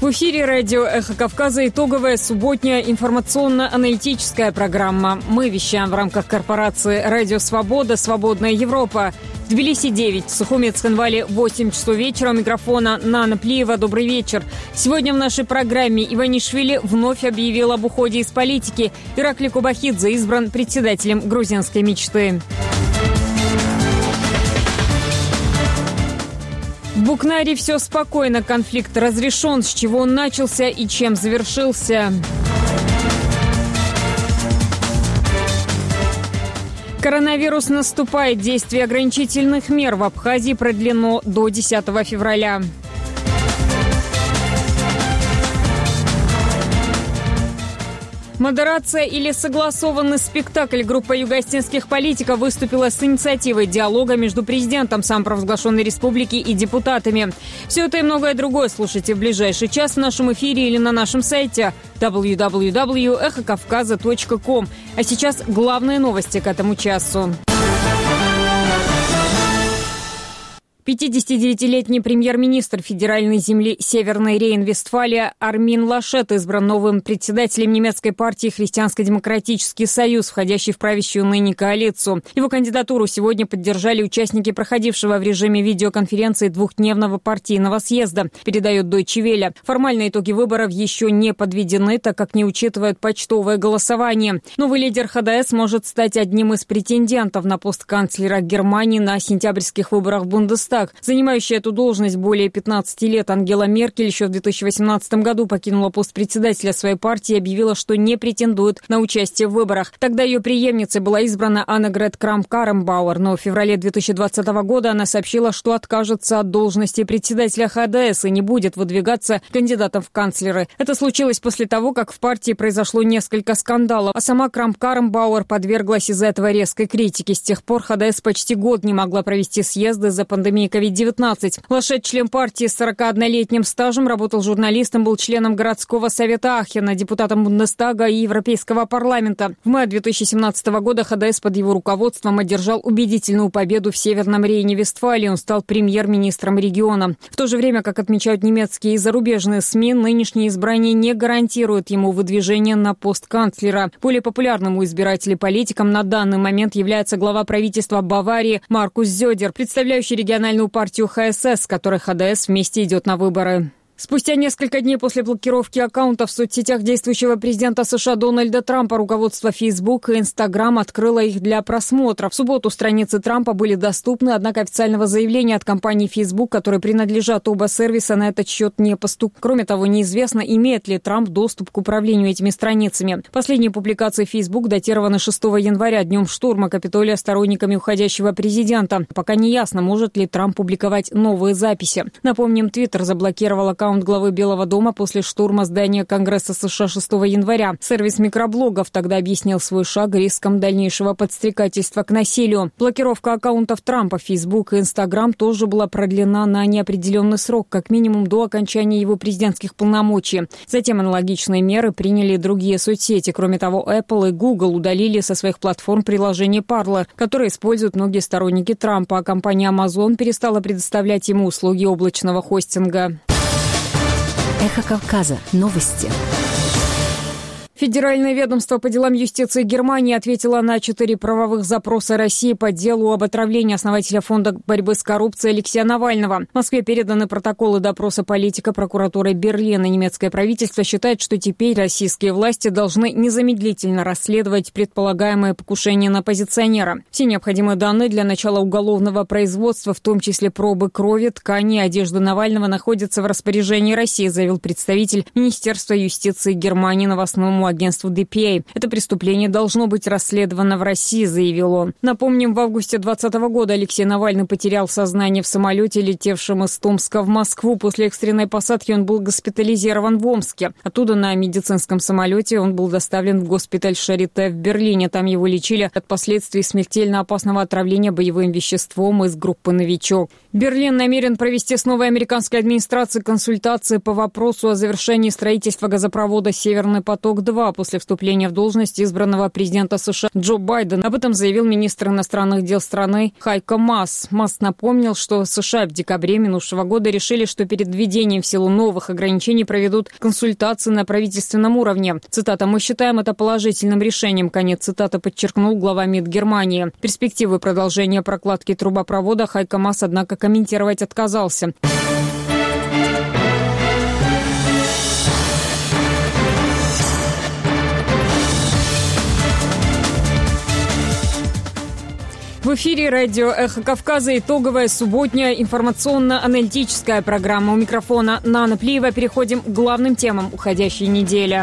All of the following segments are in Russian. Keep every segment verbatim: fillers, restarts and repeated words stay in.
В эфире радио «Эхо Кавказа» итоговая субботняя информационно-аналитическая программа. Мы вещаем в рамках корпорации «Радио Свобода. Свободная Европа». В Тбилиси девять, в Сухуме Цхинвале восемь часов вечера. У микрофона Нана Плиева. Добрый вечер. Сегодня в нашей программе Иванишвили вновь объявил об уходе из политики. Иракли Кобахидзе избран председателем грузинской мечты. В Букнаре все спокойно, конфликт разрешен, с чего он начался и чем завершился. Коронавирус наступает, действие ограничительных мер в Абхазии продлено до десятого февраля. Модерация или согласованный спектакль. Группа юго-осетинских политиков выступила с инициативой диалога между президентом самопровозглашенной республики и депутатами. Все это и многое другое слушайте в ближайший час в нашем эфире или на нашем сайте дабл ю дабл ю дабл ю точка эхо кавказа точка ком. А сейчас главные новости к этому часу. пятидесятидевятилетний премьер-министр федеральной земли Северной Рейн-Вестфалия Армин Лашет избран новым председателем немецкой партии «Христианско-демократический союз», входящий в правящую ныне коалицию. Его кандидатуру сегодня поддержали участники проходившего в режиме видеоконференции двухдневного партийного съезда, передает Deutsche Welle. Формальные итоги выборов еще не подведены, так как не учитывают почтовое голосование. Новый лидер ха дэ эс может стать одним из претендентов на пост канцлера Германии на сентябрьских выборах в Бундестаг. Занимающая эту должность более пятнадцати лет Ангела Меркель еще в две тысячи восемнадцатом году покинула пост председателя своей партии и объявила, что не претендует на участие в выборах. Тогда ее преемницей была избрана Аннегрет Крамп-Карренбауэр, но в феврале две тысячи двадцатого года она сообщила, что откажется от должности председателя ха дэ эс и не будет выдвигаться кандидатом в канцлеры. Это случилось после того, как в партии произошло несколько скандалов, а сама Крамп-Карренбауэр подверглась из-за этого резкой критики. С тех пор ха дэ эс почти год не могла провести съезды из-за пандемии ковид девятнадцать. Лашет, член партии с сорокаоднолетним стажем, работал журналистом, был членом городского совета Ахена, депутатом Бундестага и Европейского парламента. В мае две тысячи семнадцатого года ха дэ эс под его руководством одержал убедительную победу в Северном Рейне-Вестфалии. Он стал премьер-министром региона. В то же время, как отмечают немецкие и зарубежные СМИ, нынешнее избрание не гарантирует ему выдвижение на пост канцлера. Более популярным у избирателей политиком на данный момент является глава правительства Баварии Маркус Зёдер, представляющий региональную партию ха эс эс, с которой ха дэ эс вместе идет на выборы. Спустя несколько дней после блокировки аккаунтов в соцсетях действующего президента США Дональда Трампа руководство Facebook и Instagram открыло их для просмотра. В субботу страницы Трампа были доступны, однако официального заявления от компании Facebook, которой принадлежат оба сервиса, на этот счет не поступило. Кроме того, неизвестно, имеет ли Трамп доступ к управлению этими страницами. Последние публикации Facebook датированы шестого января, днем штурма Капитолия сторонниками уходящего президента. Пока не ясно, может ли Трамп публиковать новые записи. Напомним, Twitter заблокировал аккаунт главы Белого дома после штурма здания Конгресса США шестого января. Сервис микроблогов тогда объяснил свой шаг риском дальнейшего подстрекательства к насилию. Блокировка аккаунтов Трампа, Facebook и Instagram тоже была продлена на неопределенный срок, как минимум до окончания его президентских полномочий. Затем аналогичные меры приняли и другие соцсети. Кроме того, Apple и Google удалили со своих платформ приложение Parler, которое используют многие сторонники Трампа, а компания Amazon перестала предоставлять ему услуги облачного хостинга. Эхо Кавказа. Новости. Федеральное ведомство по делам юстиции Германии ответило на четыре правовых запроса России по делу об отравлении основателя фонда борьбы с коррупцией Алексея Навального. В Москве переданы протоколы допроса политика прокуратурой Берлина. Немецкое правительство считает, что теперь российские власти должны незамедлительно расследовать предполагаемое покушение на оппозиционера. Все необходимые данные для начала уголовного производства, в том числе пробы крови, ткани и одежды Навального, находятся в распоряжении России, заявил представитель Министерства юстиции Германии новостному агентству ди пи эй. Это преступление должно быть расследовано в России, заявил он. Напомним, в августе двадцатого года Алексей Навальный потерял сознание в самолете, летевшем из Томска в Москву. После экстренной посадки он был госпитализирован в Омске. Оттуда на медицинском самолете он был доставлен в госпиталь Шарите в Берлине. Там его лечили от последствий смертельно опасного отравления боевым веществом из группы «Новичок». Берлин намерен провести с новой американской администрацией консультации по вопросу о завершении строительства газопровода «Северный поток-два». два после вступления в должность избранного президента США Джо Байдена. Об этом заявил министр иностранных дел страны Хайко Маас. Маас напомнил, что США в декабре минувшего года решили, что перед введением в силу новых ограничений проведут консультации на правительственном уровне. Цитата: «Мы считаем это положительным решением», конец цитаты, подчеркнул глава МИД Германии. Перспективы продолжения прокладки трубопровода Хайко Маас, однако, комментировать отказался. В эфире радио «Эхо Кавказа» итоговая субботняя информационно-аналитическая программа. У микрофона Нана Плиева. Переходим к главным темам уходящей недели.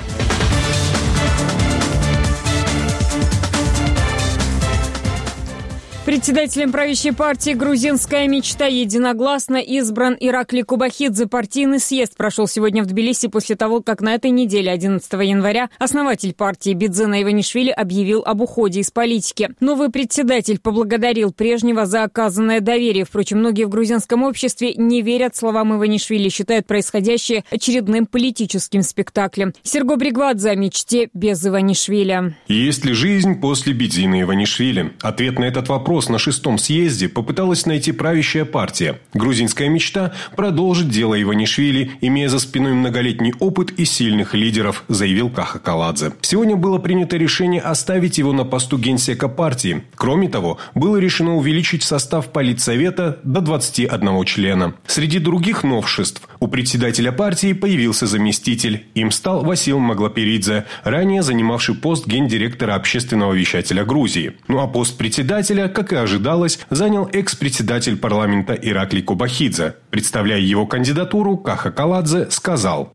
Председателем правящей партии «Грузинская мечта» единогласно избран Ираклий Кобахидзе. Партийный съезд прошел сегодня в Тбилиси после того, как на этой неделе, одиннадцатого января, основатель партии Бидзина Иванишвили объявил об уходе из политики. Новый председатель поблагодарил прежнего за оказанное доверие. Впрочем, многие в грузинском обществе не верят словам Иванишвили, считают происходящее очередным политическим спектаклем. Серго Бригвадзе о мечте без Иванишвили. Есть ли жизнь после Бидзина Иванишвили? Ответ на этот вопрос на шестом съезде попыталась найти правящая партия. Грузинская мечта продолжит дело Иванишвили, имея за спиной многолетний опыт и сильных лидеров, заявил Каха Каладзе. Сегодня было принято решение оставить его на посту генсека партии. Кроме того, было решено увеличить состав политсовета до двадцати одного члена. Среди других новшеств у председателя партии появился заместитель. Им стал Васил Маглаперидзе, ранее занимавший пост гендиректора общественного вещателя Грузии. Ну а пост председателя, как и ожидалось, занял экс-председатель парламента Ираклий Кобахидзе. Представляя его кандидатуру, Каха Каладзе сказал: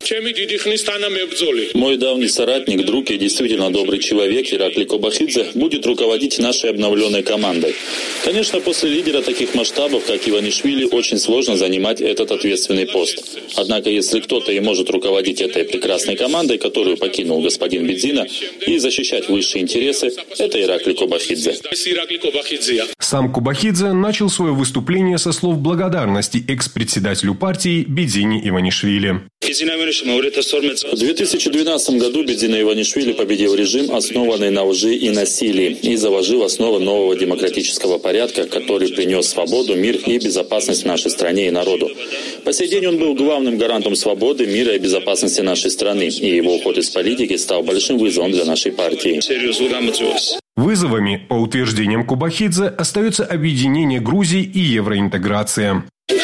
«Мой давний соратник, друг и действительно добрый человек Ираклий Кобахидзе будет руководить нашей обновленной командой. Конечно, после лидера таких масштабов, как Иванишвили, очень сложно занимать этот ответственный пост. Однако, если кто-то и может руководить этой прекрасной командой, которую покинул господин Бидзина, и защищать высшие интересы, это Ираклий Кобахидзе». Сам Кобахидзе начал свое выступление со слов благодарности экс-председателю партии Бидзине Иванишвили. В две тысячи двенадцатом году Бидзина Иванишвили победил режим, основанный на лжи и насилии, и заложил основы нового демократического порядка, который принес свободу, мир и безопасность нашей стране и народу. По сей день он был главным гарантом свободы, мира и безопасности нашей страны, и его уход из политики стал большим вызовом для нашей партии. Вызовами, по утверждениям Кобахидзе, остается объединение Грузии и евроинтеграция.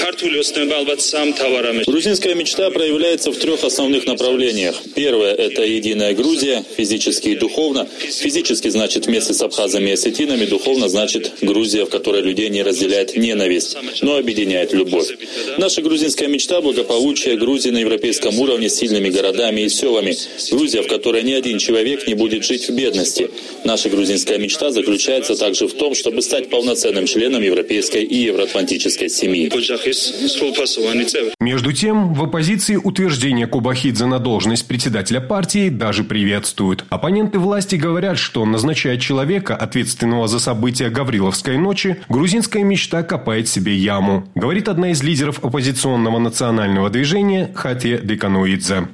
Грузинская мечта проявляется в трех основных направлениях. Первое – это единая Грузия, физически и духовно. Физически значит вместе с абхазами и осетинами, духовно значит Грузия, в которой людей не разделяет ненависть, но объединяет любовь. Наша грузинская мечта – благополучие Грузии на европейском уровне с сильными городами и селами. Грузия, в которой ни один человек не будет жить в бедности. Наша грузинская мечта заключается также в том, чтобы стать полноценным членом европейской и евроатлантической семьи. Между тем, в оппозиции утверждение Кобахидзе на должность председателя партии даже приветствуют. Оппоненты власти говорят, что, назначая человека, ответственного за события Гавриловской ночи, грузинская мечта копает себе яму, говорит одна из лидеров оппозиционного национального движения Хатия Декануидзе.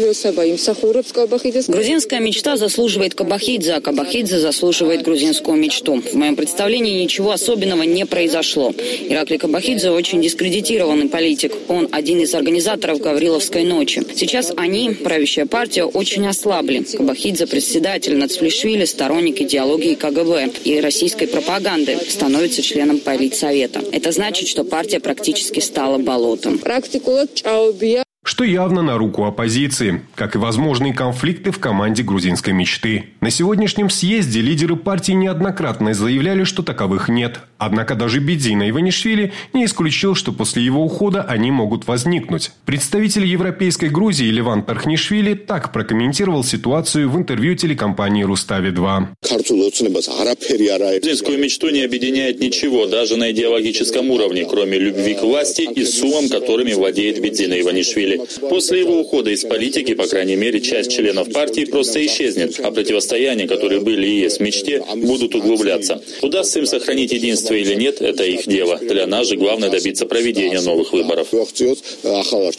Грузинская мечта заслуживает Кобахидзе, а Кобахидзе заслуживает грузинскую мечту. В моем представлении ничего особенного не произошло. Ираклий Кобахидзе очень дискредитированный политик. Он один из организаторов Гавриловской ночи. Сейчас они, правящая партия, очень ослабли. Кобахидзе, председатель Нацфлишвили, сторонник идеологии КГБ и российской пропаганды, становится членом политсовета. Это значит, что партия практически стала болотом. Что явно на руку оппозиции, как и возможные конфликты в команде грузинской мечты. На сегодняшнем съезде лидеры партии неоднократно заявляли, что таковых нет. Однако даже Бидзина Иванишвили не исключил, что после его ухода они могут возникнуть. Представитель европейской Грузии Леван Тархнишвили так прокомментировал ситуацию в интервью телекомпании Рустави два. Грузинскую мечту не объединяет ничего, даже на идеологическом уровне, кроме любви к власти и суммам, которыми владеет Бидзина Иванишвили. После его ухода из политики, по крайней мере, часть членов партии просто исчезнет, а противостояния, которые были и есть в мечте, будут углубляться. Удастся им сохранить единство или нет, это их дело. Для нас же главное добиться проведения новых выборов.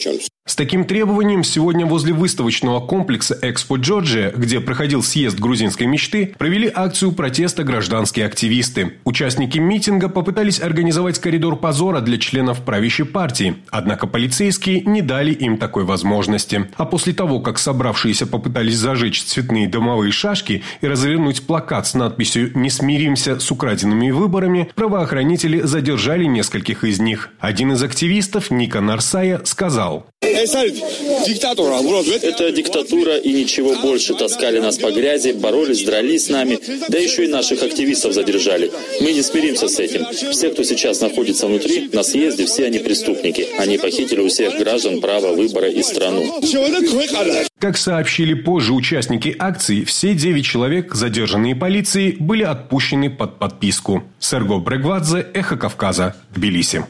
С таким требованием сегодня возле выставочного комплекса «Экспо Джорджия», где проходил съезд грузинской мечты, провели акцию протеста гражданские активисты. Участники митинга попытались организовать коридор позора для членов правящей партии, однако полицейские не дали им такой возможности. А после того, как собравшиеся попытались зажечь цветные дымовые шашки и развернуть плакат с надписью «Не смиримся с украденными выборами», правоохранители задержали нескольких из них. Один из активистов, Ника Нарсая, сказал: Это диктатура и ничего больше. Таскали нас по грязи, боролись, дрались с нами, да еще и наших активистов задержали. Мы не смиримся с этим. Все, кто сейчас находится внутри, на съезде, все они преступники. Они похитили у всех граждан право выбора и страну. Как сообщили позже участники акции, все девять человек, задержанные полицией, были отпущены под подписку. Серго Брегвадзе, Эхо Кавказа, Тбилиси.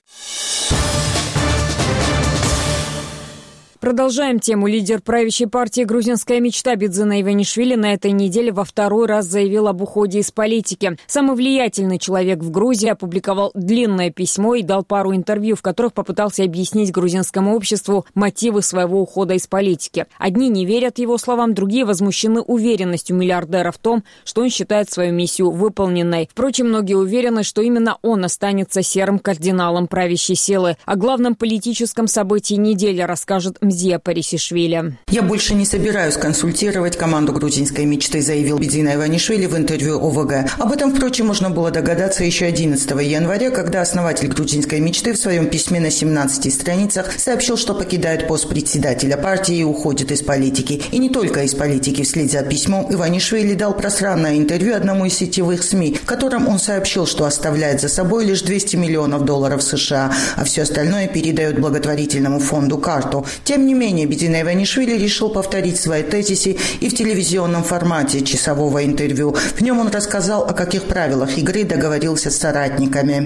Продолжаем тему. Лидер правящей партии «Грузинская мечта» Бидзина Иванишвили на этой неделе во второй раз заявил об уходе из политики. Самый влиятельный человек в Грузии опубликовал длинное письмо и дал пару интервью, в которых попытался объяснить грузинскому обществу мотивы своего ухода из политики. Одни не верят его словам, другие возмущены уверенностью миллиардера в том, что он считает свою миссию выполненной. Впрочем, многие уверены, что именно он останется серым кардиналом правящей силы. О главном политическом событии недели расскажет Мзия Парисишвили. «Я больше не собираюсь консультировать команду грузинской мечты», заявил Бидзина Иванишвили в интервью О В Г. Об этом, впрочем, можно было догадаться еще одиннадцатого января, когда основатель грузинской мечты в своем письме на семнадцати страницах сообщил, что покидает пост председателя партии и уходит из политики. И не только из политики. Вслед за письмом Иванишвили дал пространное интервью одному из сетевых СМИ, в котором он сообщил, что оставляет за собой лишь двести миллионов долларов США, а все остальное передает благотворительному фонду «Карту». Тем не менее, Бидзина Иванишвили решил повторить свои тезисы и в телевизионном формате часового интервью. В нем он рассказал, о каких правилах игры договорился с соратниками.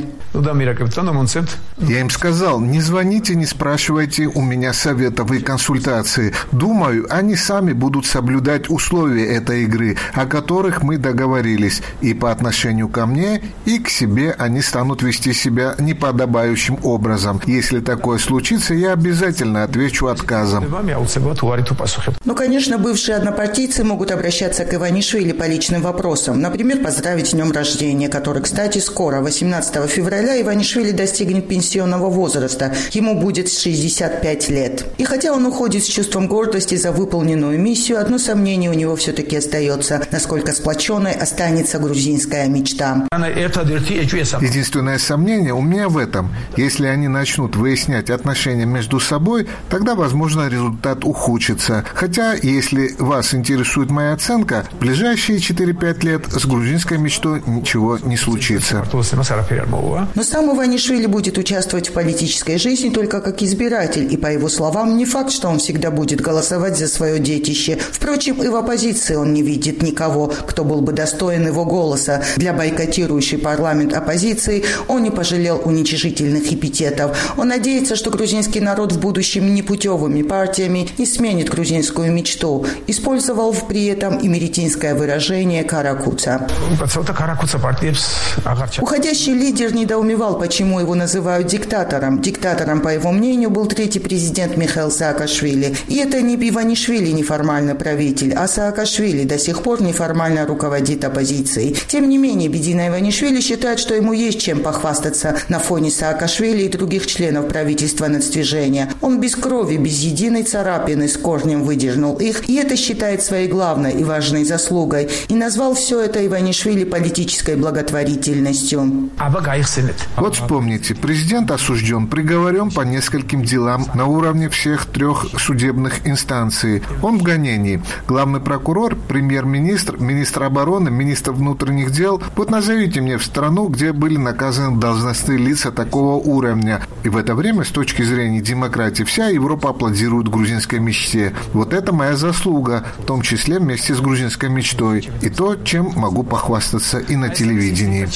Я им сказал: не звоните, не спрашивайте у меня советов и консультаций. Думаю, они сами будут соблюдать условия этой игры, о которых мы договорились. И по отношению ко мне, и к себе они станут вести себя неподобающим образом. Если такое случится, я обязательно отвечу отказом. Ну, конечно, бывшие однопартийцы могут обращаться к Иванишвили по личным вопросам. Например, поздравить с днем рождения, который, кстати, скоро, восемнадцатого февраля, Иванишвили достигнет пенсионного возраста. Ему будет шестьдесят пять лет. И хотя он уходит с чувством гордости за выполненную миссию, одно сомнение у него все-таки остается: насколько сплоченной останется грузинская мечта. Единственное сомнение у меня в этом. Если они начнут выяснять отношения между собой, тогда, возможно, результат ухудшится. Хотя, если вас интересует моя оценка, в ближайшие четыре-пять лет с грузинской мечтой ничего не случится. Но сам Иванишвили будет участвовать в политической жизни только как избиратель, и, по его словам, не факт, что он всегда будет голосовать за свое детище. Впрочем, и в оппозиции он не видит никого, кто был бы достоин его голоса. Для бойкотирующей парламент оппозиции он не пожалел уничижительных эпитетов. Он надеется, что грузинский народ в будущем непутевыми партиями не сменит грузинскую мечту. Использовал при этом и меретинское выражение «каракуца». Уходящий лидер недоумевал, почему его называют диктатором. Диктатором, по его мнению, был третий президент Михаил Саакашвили. И это не Иванишвили неформальный правитель, а Саакашвили до сих пор неформально руководит оппозицией. Тем не менее, Бидзина Иванишвили считает, что ему есть чем похвастаться на фоне Саакашвили и других членов правительства нацдвижения. Он без крови, без единой царапины с корнем выдернул их, и это считает своей главной и важной заслугой. И назвал все это Иванишвили политической благотворительностью. Вот вспомните, президент осужден, приговорен по нескольким делам на уровне всех трех судебных инстанций. Он в гонении. Главный прокурор, премьер-министр, министр обороны, министр внутренних дел. Вот назовите мне в страну, где были наказаны должностные лица такого уровня. И в это время, с точки зрения демократии, вся Европа аплодирует грузинской мечте. Вот это моя заслуга, в том числе вместе с грузинской мечтой. И то, чем могу похвастаться и на телевидении.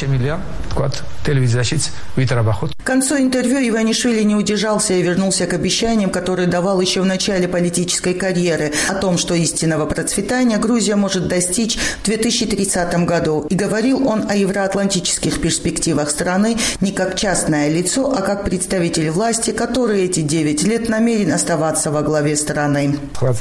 К концу интервью Иванишвили не удержался и вернулся к обещаниям, которые давал еще в начале политической карьеры, о том, что истинного процветания Грузия может достичь в две тысячи тридцатом году. И говорил он о евроатлантических перспективах страны не как частное лицо, а как представитель власти, который эти девять лет лет намерен оставаться во главе страны.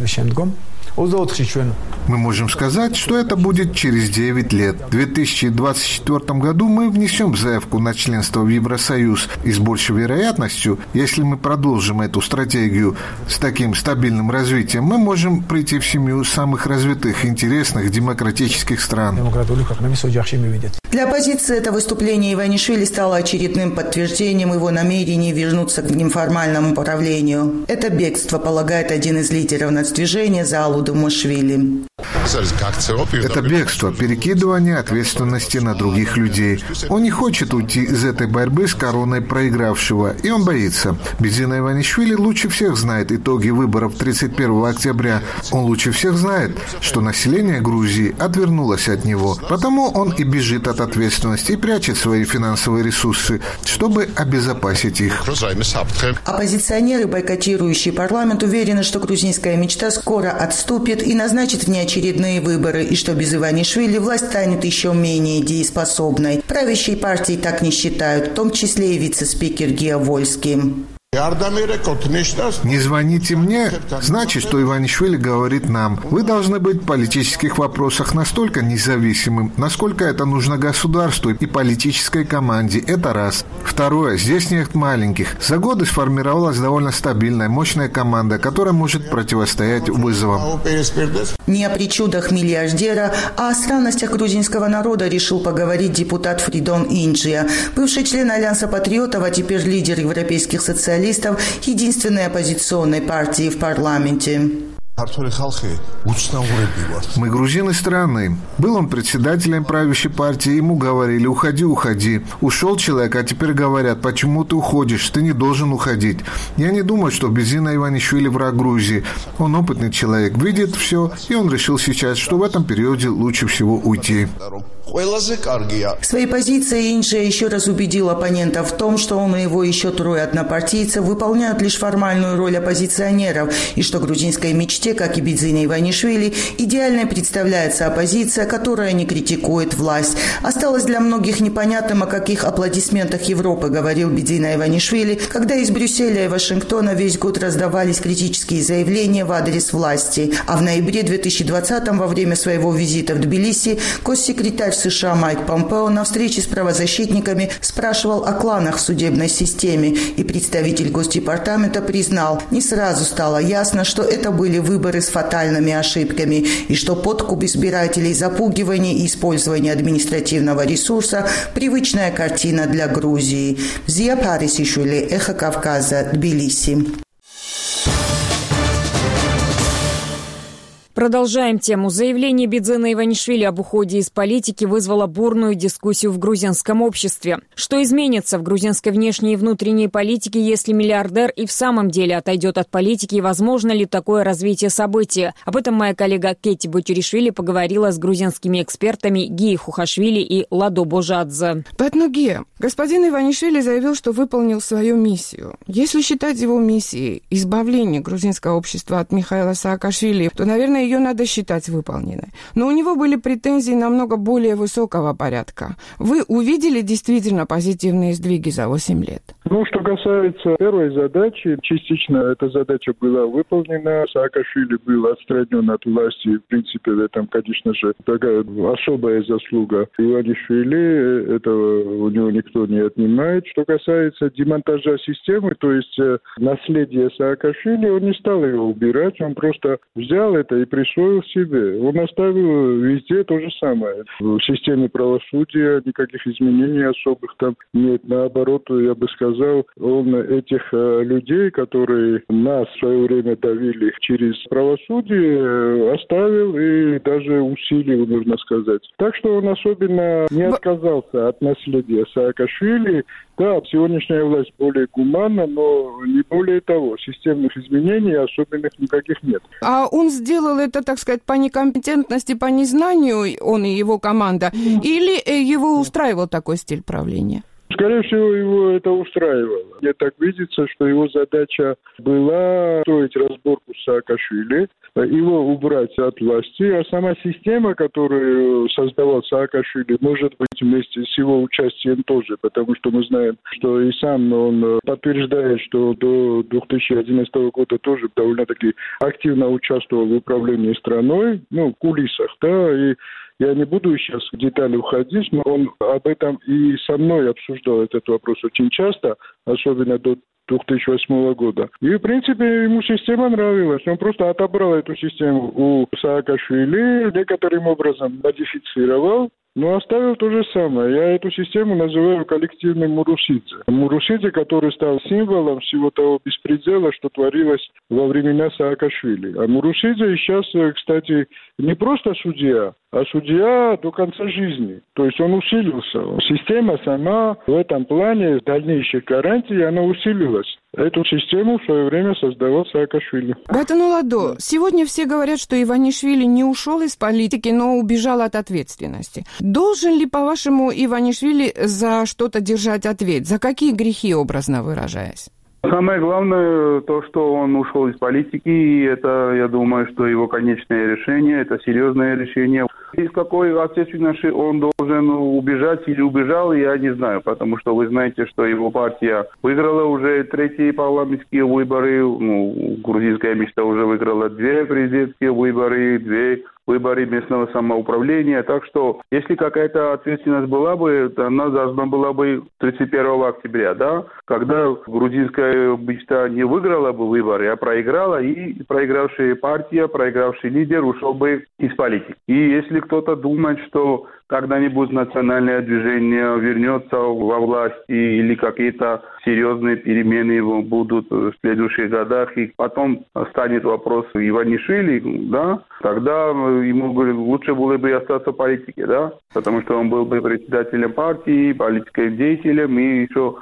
Мы можем сказать, что это будет через девять лет. В две тысячи двадцать четвёртом году мы внесем заявку на членство в Евросоюз. И с большей вероятностью, если мы продолжим эту стратегию с таким стабильным развитием, мы можем прийти в семью самых развитых, интересных, демократических стран. Для оппозиции это выступление Иванишвили стало очередным подтверждением его намерений вернуться к неформальному правлению. Это бегство, полагает один из лидеров нацдвижения Заалу Думашвили. Это бегство, перекидывание ответственности на других людей. Он не хочет уйти из этой борьбы с короной проигравшего, и он боится. Бедзина Иванишвили лучше всех знает итоги выборов тридцать первого октября. Он лучше всех знает, что население Грузии отвернулось от него. Потому он и бежит от ответственности и прячет свои финансовые ресурсы, чтобы обезопасить их. Оппозиционеры, бойкотирующие парламент, уверены, что грузинская мечта скоро отступит и назначит внеочередные выборы, и что без Иванишвили власть станет еще менее дееспособной. Правящие партии так не считают, в том числе и вице-спикер Гия Вольский. Не звоните мне, значит, что Иванишвили говорит нам: вы должны быть в политических вопросах настолько независимым, насколько это нужно государству и политической команде. Это раз. Второе. Здесь нет маленьких. За годы сформировалась довольно стабильная, мощная команда, которая может противостоять вызовам. Не о причудах миллиардера, а о странностях грузинского народа решил поговорить депутат Фридон Инджия, бывший член Альянса патриотов, а теперь лидер европейских социалистов, единственной оппозиционной партии в парламенте. Мы грузины страны. Был он председателем правящей партии, ему говорили: уходи, уходи. Ушел человек, а теперь говорят: почему ты уходишь, ты не должен уходить. Я не думаю, что Бедзина Иванишвили враг Грузии. Он опытный человек, видит все, и он решил сейчас, что в этом периоде лучше всего уйти. В своей позиции Инджия еще раз убедил оппонентов в том, что он и его еще трое однопартийцев выполняют лишь формальную роль оппозиционеров, и что грузинской мечте, как и Бедзине Иванишвили, идеально представляется оппозиция, которая не критикует власть. Осталось для многих непонятным, о каких аплодисментах Европы говорил Бедзина Иванишвили, когда из Брюсселя и Вашингтона весь год раздавались критические заявления в адрес власти. А в ноябре две тысячи двадцатом, во время своего визита в Тбилиси, госсекретарь США Майк Помпео на встрече с правозащитниками спрашивал о кланах в судебной системе, и представитель Госдепартамента признал: не сразу стало ясно, что это были выборы с фатальными ошибками, и что подкуп избирателей, запугивание и использование административного ресурса – привычная картина для Грузии. Зия Парисишвили, Эхо Кавказа, Тбилиси. Продолжаем тему. Заявление Бедзина Иванишвили об уходе из политики вызвало бурную дискуссию в грузинском обществе. Что изменится в грузинской внешней и внутренней политике, если миллиардер и в самом деле отойдет от политики, и возможно ли такое развитие событий? Об этом моя коллега Кетти Бутюришвили поговорила с грузинскими экспертами Гией Хухашвили и Ладо Божадзе. Поэтому, Гия, господин Иванишвили заявил, что выполнил свою миссию. Если считать его миссией избавление грузинского общества от Михаила Саакашвили, то, наверное, ее надо считать выполненной. Но у него были претензии намного более высокого порядка. Вы увидели действительно позитивные сдвиги за восемь лет? Ну, что касается первой задачи, частично эта задача была выполнена. Саакашвили был отстранен от власти. В принципе, в этом, конечно же, такая особая заслуга Иванишвили. Этого у него никто не отнимает. Что касается демонтажа системы, то есть наследие Саакашвили, он не стал его убирать, он просто взял это и присвоил себе. Он оставил везде то же самое. В системе правосудия никаких изменений особых там нет. Наоборот, я бы сказал, он этих людей, которые нас в свое время давили через правосудие, оставил и даже усилил, можно сказать. Так что он особенно не отказался от наследия Саакашвили. Да, сегодняшняя власть более гуманна, но не более того. Системных изменений особенных никаких нет. А он сделал это, так сказать, по некомпетентности, по незнанию, он и его команда, или его устраивал такой стиль правления? Скорее всего, его это устраивало. Мне так видится, что его задача была строить разборку с Саакашвили, его убрать от власти, а сама система, которую создавал Саакашвили, может быть вместе с его участием тоже, потому что мы знаем, что и сам он подтверждает, что до две тысячи одиннадцатого года тоже довольно-таки активно участвовал в управлении страной, ну, в кулисах, да, и я не буду сейчас в детали уходить, но он об этом и со мной обсуждал этот вопрос очень часто, особенно до две тысячи восьмого года. И, в принципе, ему система нравилась. Он просто отобрал эту систему у Саакашвили, некоторым образом модифицировал, но оставил то же самое. Я эту систему называю коллективным Мурусидзе. Мурусидзе, который стал символом всего того беспредела, что творилось во времена Саакашвили. А Мурусидзе сейчас, кстати, не просто судья, а судья до конца жизни. То есть он усилился. Система сама в этом плане дальнейших гарантий, она усилилась. Эту систему в свое время создавал Саакашвили. Батануладо, сегодня все говорят, что Иванишвили не ушел из политики, но убежал от ответственности. Должен ли, по-вашему, Иванишвили за что-то держать ответ? За какие грехи, образно выражаясь? Самое главное, то, что он ушел из политики, и это, я думаю, что его конечное решение, это серьезное решение. Из какой ответственности он должен убежать или убежал, я не знаю, потому что вы знаете, что его партия выиграла уже третьи парламентские выборы, ну, грузинская мечта уже выиграла две президентские выборы, две выборы местного самоуправления. Так что, если какая-то ответственность была бы, то она должна была бы тридцать первого октября, да, когда грузинская мечта не выиграла бы выборы, а проиграла, и проигравшая партия, проигравший лидер ушел бы из политики. И если кто-то думает, что когда-нибудь национальное движение вернется во власть или какие-то серьезные перемены будут в следующих годах, и потом станет вопрос Иванишвили, да, тогда ему лучше было бы остаться в политике, да, потому что он был бы председателем партии, политическим деятелем, и еще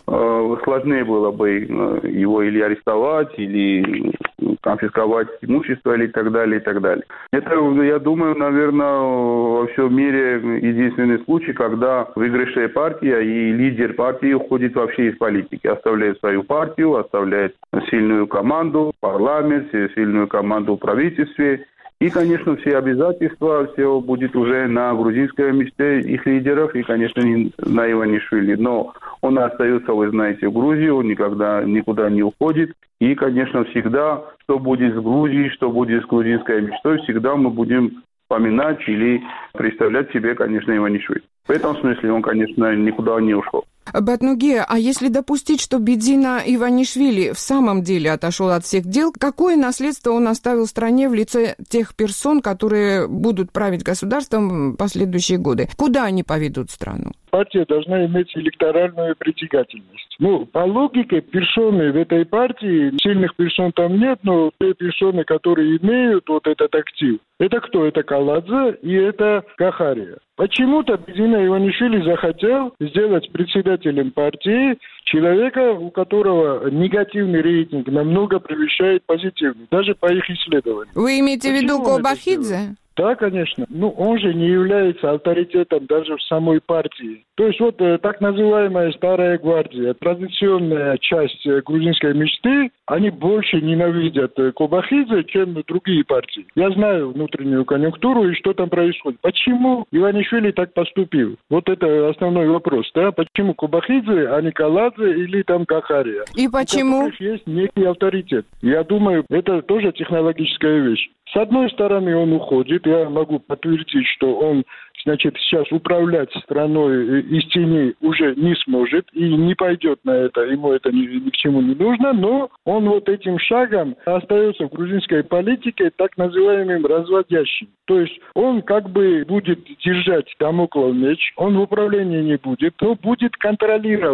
э, сложнее было бы его или арестовать, или конфисковать имущество, или так далее, и так далее. Это, я думаю, наверное, во всем мире единственный случай, когда выигравшая партия и лидер партии уходит вообще из политики, оставляет свою партию, оставляет сильную команду, парламент, сильную команду в правительстве. И, конечно, все обязательства, все будет уже на грузинской мечте их лидеров и, конечно, не на Иванишвили. Но он остается, вы знаете, в Грузии, он никогда никуда не уходит. И, конечно, всегда, что будет с Грузией, что будет с грузинской мечтой, всегда мы будем вспоминать или представлять себе, конечно, Иванишвили. В этом смысле он, конечно, никуда не ушел. Батнуге, а если допустить, что Бидзина Иванишвили в самом деле отошел от всех дел, какое наследство он оставил стране в лице тех персон, которые будут править государством в последующие годы? Куда они поведут страну? Партия должна иметь электоральную притягательность. Ну, по логике, персоны в этой партии, сильных персон там нет, но те персоны, которые имеют вот этот актив, это кто? Это Каладзе и это Кахария. Почему-то Бидзина Иванишвили захотел сделать председателем партии человека, у которого негативный рейтинг намного превышает позитивный, даже по их исследованиям. Вы имеете в виду Кобахидзе? Да, конечно. Ну, он же не является авторитетом даже в самой партии. То есть вот э, так называемая старая гвардия, традиционная часть э, грузинской мечты, они больше ненавидят э, Кобахидзе, чем другие партии. Я знаю внутреннюю конъюнктуру и что там происходит. Почему Иванишвили так поступил? Вот это основной вопрос, да? Почему Кобахидзе, а не Каладзе или там Кахария? И почему? У которых есть некий авторитет. Я думаю, это тоже технологическая вещь. С одной стороны, он уходит. Я могу подтвердить, что он, значит, сейчас управлять страной из тени уже не сможет и не пойдет на это. Ему это ни, ни к чему не нужно. Но он вот этим шагом остается в грузинской политике так называемым разводящим. То есть он как бы будет держать дамоклов меч, он в управлении не будет, но будет контролировать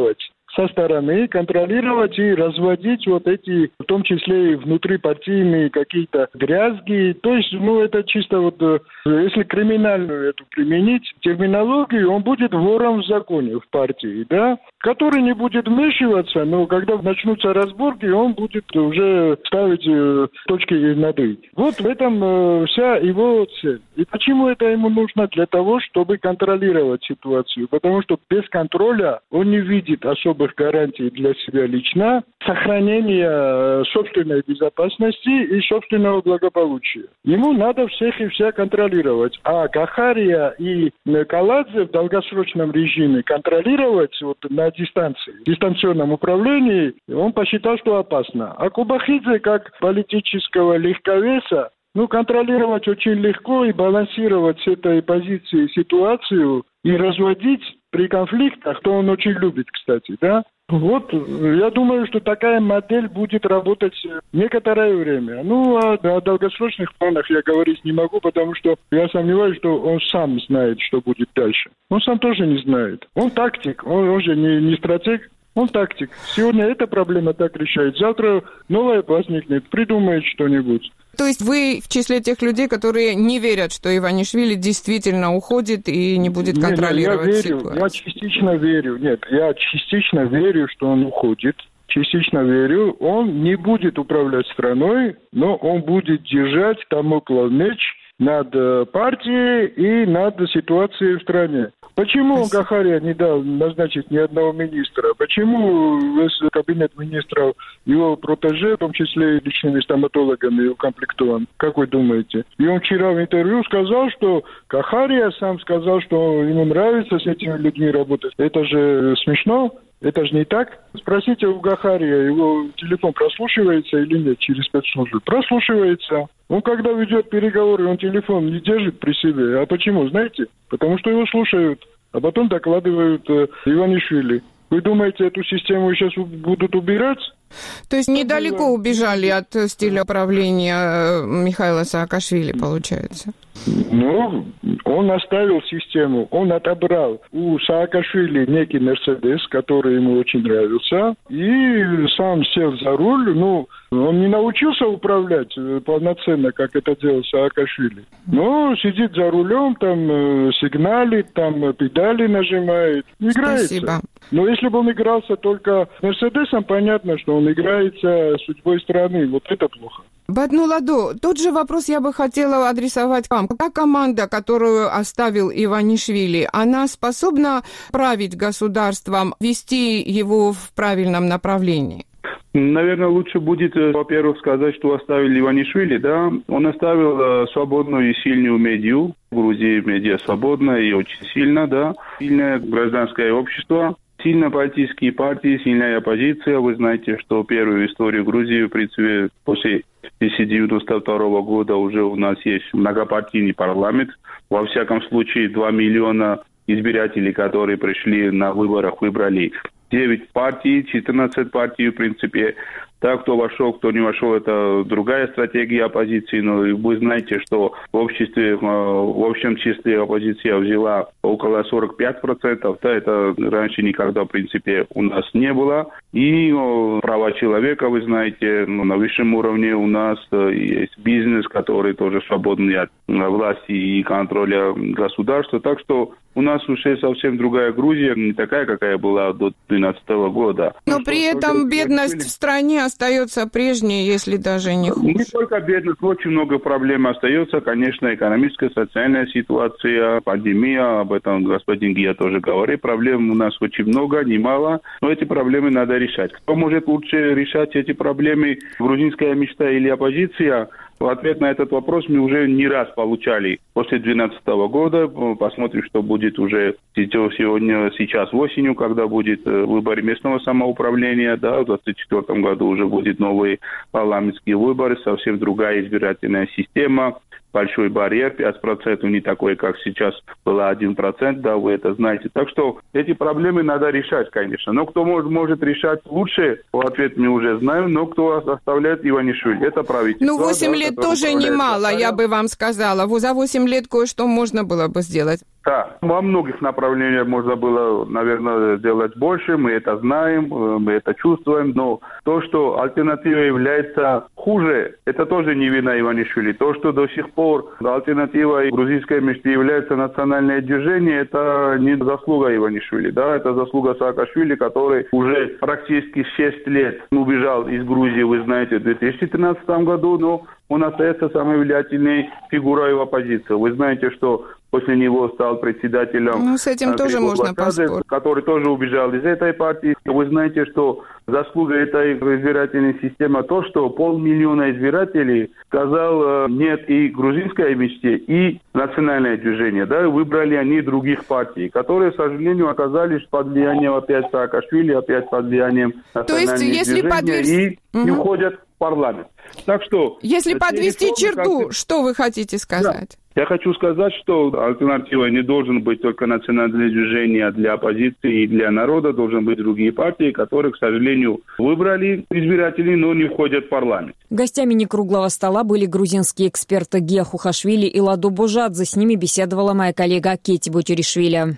со стороны контролировать и разводить вот эти, в том числе и внутрипартийные какие-то дрязги. То есть, ну, это чисто вот, если криминальную эту применить терминологию, он будет вором в законе в партии, да, который не будет вмешиваться, но когда начнутся разборки, он будет уже ставить э, точки над «и». Вот в этом э, вся его цель. И почему это ему нужно? Для того, чтобы контролировать ситуацию. Потому что без контроля он не видит особых гарантий для себя лично сохранения собственной безопасности и собственного благополучия. Ему надо всех и вся контролировать. А Гахария и Каладзе в долгосрочном режиме контролировать вот на дистанции, в дистанционном управлении, он посчитал, что опасно. А Кубахидзе как политического легковеса, ну, контролировать очень легко и балансировать с этой позиции ситуацию и разводить при конфликтах, то он очень любит, кстати, да. Вот, я думаю, что такая модель будет работать некоторое время. Ну, а о долгосрочных планах я говорить не могу, потому что я сомневаюсь, что он сам знает, что будет дальше. Он сам тоже не знает. Он тактик, он, он же не, не стратег. Он тактик. Сегодня эта проблема так решает, завтра новая возникнет, придумает что-нибудь. То есть вы в числе тех людей, которые не верят, что Иванишвили действительно уходит и не будет контролировать Нет, я верю, ситуацию? Я частично верю. Нет, я частично верю, что он уходит. Частично верю. Он не будет управлять страной, но он будет держать дамоклов меч над партией и над ситуацией в стране. Почему Гахария не дал назначить ни одного министра? Почему весь кабинет министров его протеже, в том числе и личными стоматологами, укомплектован? Как вы думаете? И он вчера в интервью сказал, что Гахария сам сказал, что ему нравится с этими людьми работать. Это же смешно. Это же не так. Спросите у Гахария, его телефон прослушивается или нет через спецслужбы? Прослушивается. Он когда ведет переговоры, он телефон не держит при себе. А почему, знаете? Потому что его слушают, а потом докладывают э, Иванишвили. Вы думаете, эту систему сейчас будут убирать? То есть недалеко убежали от стиля управления Михаила Саакашвили, получается? Ну, он оставил систему, он отобрал у Саакашвили некий Мерседес, который ему очень нравился, и сам сел за руль. Ну, он не научился управлять полноценно, как это делал Саакашвили. Но сидит за рулем, там сигналит, там педали нажимает, играется. Спасибо. Но если бы он игрался только Мерседесом, понятно, что он играется судьбой страны. Вот это плохо. Баднуладу, тот же вопрос я бы хотела адресовать вам. Та команда, которую оставил Иванишвили, она способна править государством, вести его в правильном направлении? Наверное, лучше будет, во-первых, сказать, что оставили Иванишвили, да. Он оставил свободную и сильную медиа. В Грузии медиа свободная и очень сильно, да. Сильное гражданское общество. Сильно политические партии, сильная оппозиция. Вы знаете, что первую историю Грузии, в принципе, после тысяча девятьсот девяносто второго года уже у нас есть многопартийный парламент. Во всяком случае, два миллиона избирателей, которые пришли на выборах, выбрали девять партий, четырнадцать партий, в принципе. Так, кто вошел, кто не вошел, это другая стратегия оппозиции. Но вы знаете, что в обществе, в общем числе оппозиция взяла около сорок пять процентов. Да, это раньше никогда, в принципе, у нас не было. И ну, права человека, вы знаете, ну, на высшем уровне у нас есть бизнес, который тоже свободный от власти и контроля государства. Так что у нас уже совсем другая Грузия, не такая, какая была до две тысячи двенадцатого года. Но при этом бедность в стране остается прежней, если даже не хуже. Не только бедность, очень много проблем остается. Конечно, экономическая, социальная ситуация, пандемия, об этом господин Гия тоже говорит. Проблем у нас очень много, немало, но эти проблемы надо решать. Кто может лучше решать эти проблемы, грузинская мечта или оппозиция? В ответ на этот вопрос мы уже не раз получали после две тысячи двенадцатого года. Посмотрим, что будет уже сегодня, сейчас осенью, когда будет выборы местного самоуправления. Да, в двадцать четвёртом году уже будет новые парламентские выборы, совсем другая избирательная система. Большой барьер, пять процентов, не такой, как сейчас было один процент, да, вы это знаете. Так что эти проблемы надо решать, конечно. Но кто может, может решать лучше, в ответ мы уже знаем, но кто оставляет Иванишвили, это правительство. Ну, восемь да, лет тоже немало, я бы вам сказала. За восемь лет кое-что можно было бы сделать. Да, во многих направлениях можно было, наверное, сделать больше, мы это знаем, мы это чувствуем, но то, что альтернатива является хуже, это тоже не вина Иванишвили. То, что до сих пор альтернативой грузинской мечты является национальное движение, это не заслуга Иванишвили, да, это заслуга Саакашвили, который уже практически шесть лет убежал из Грузии, вы знаете, в две тысячи тринадцатом году, но он остается самой влиятельной фигурой в оппозиции. Вы знаете, что после него стал председателем... Ну, с этим тоже можно поспорить. Который тоже убежал из этой партии. Вы знаете, что заслуга этой избирательной системы то, что полмиллиона избирателей сказал нет и грузинской мечте, и национальное движение. Да, выбрали они других партий, которые, к сожалению, оказались под влиянием опять Саакашвили, опять под влиянием национального движения. То есть, если подверс... и угу. не входят в парламент. Так что... Если подвести черту, как... что вы хотите сказать? Да. Я хочу сказать, что альтернативой не должен быть только национальное движение для оппозиции и для народа, должны быть другие партии, которые, к сожалению, выбрали избирателей, но не входят в парламент. Гостями некруглого стола были грузинские эксперты Гия Хухашвили и Ладо Божадзе. С ними беседовала моя коллега Кети Бутеришвили.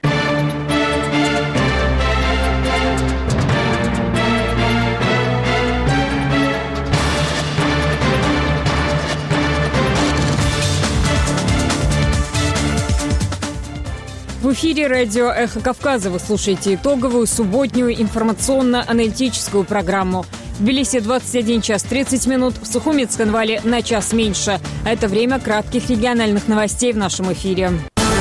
В эфире радио «Эхо Кавказа». Вы слушаете итоговую субботнюю информационно-аналитическую программу. В Тбилиси двадцать один час тридцать минут, в Сухуми Цхинвале на час меньше. А это время кратких региональных новостей в нашем эфире.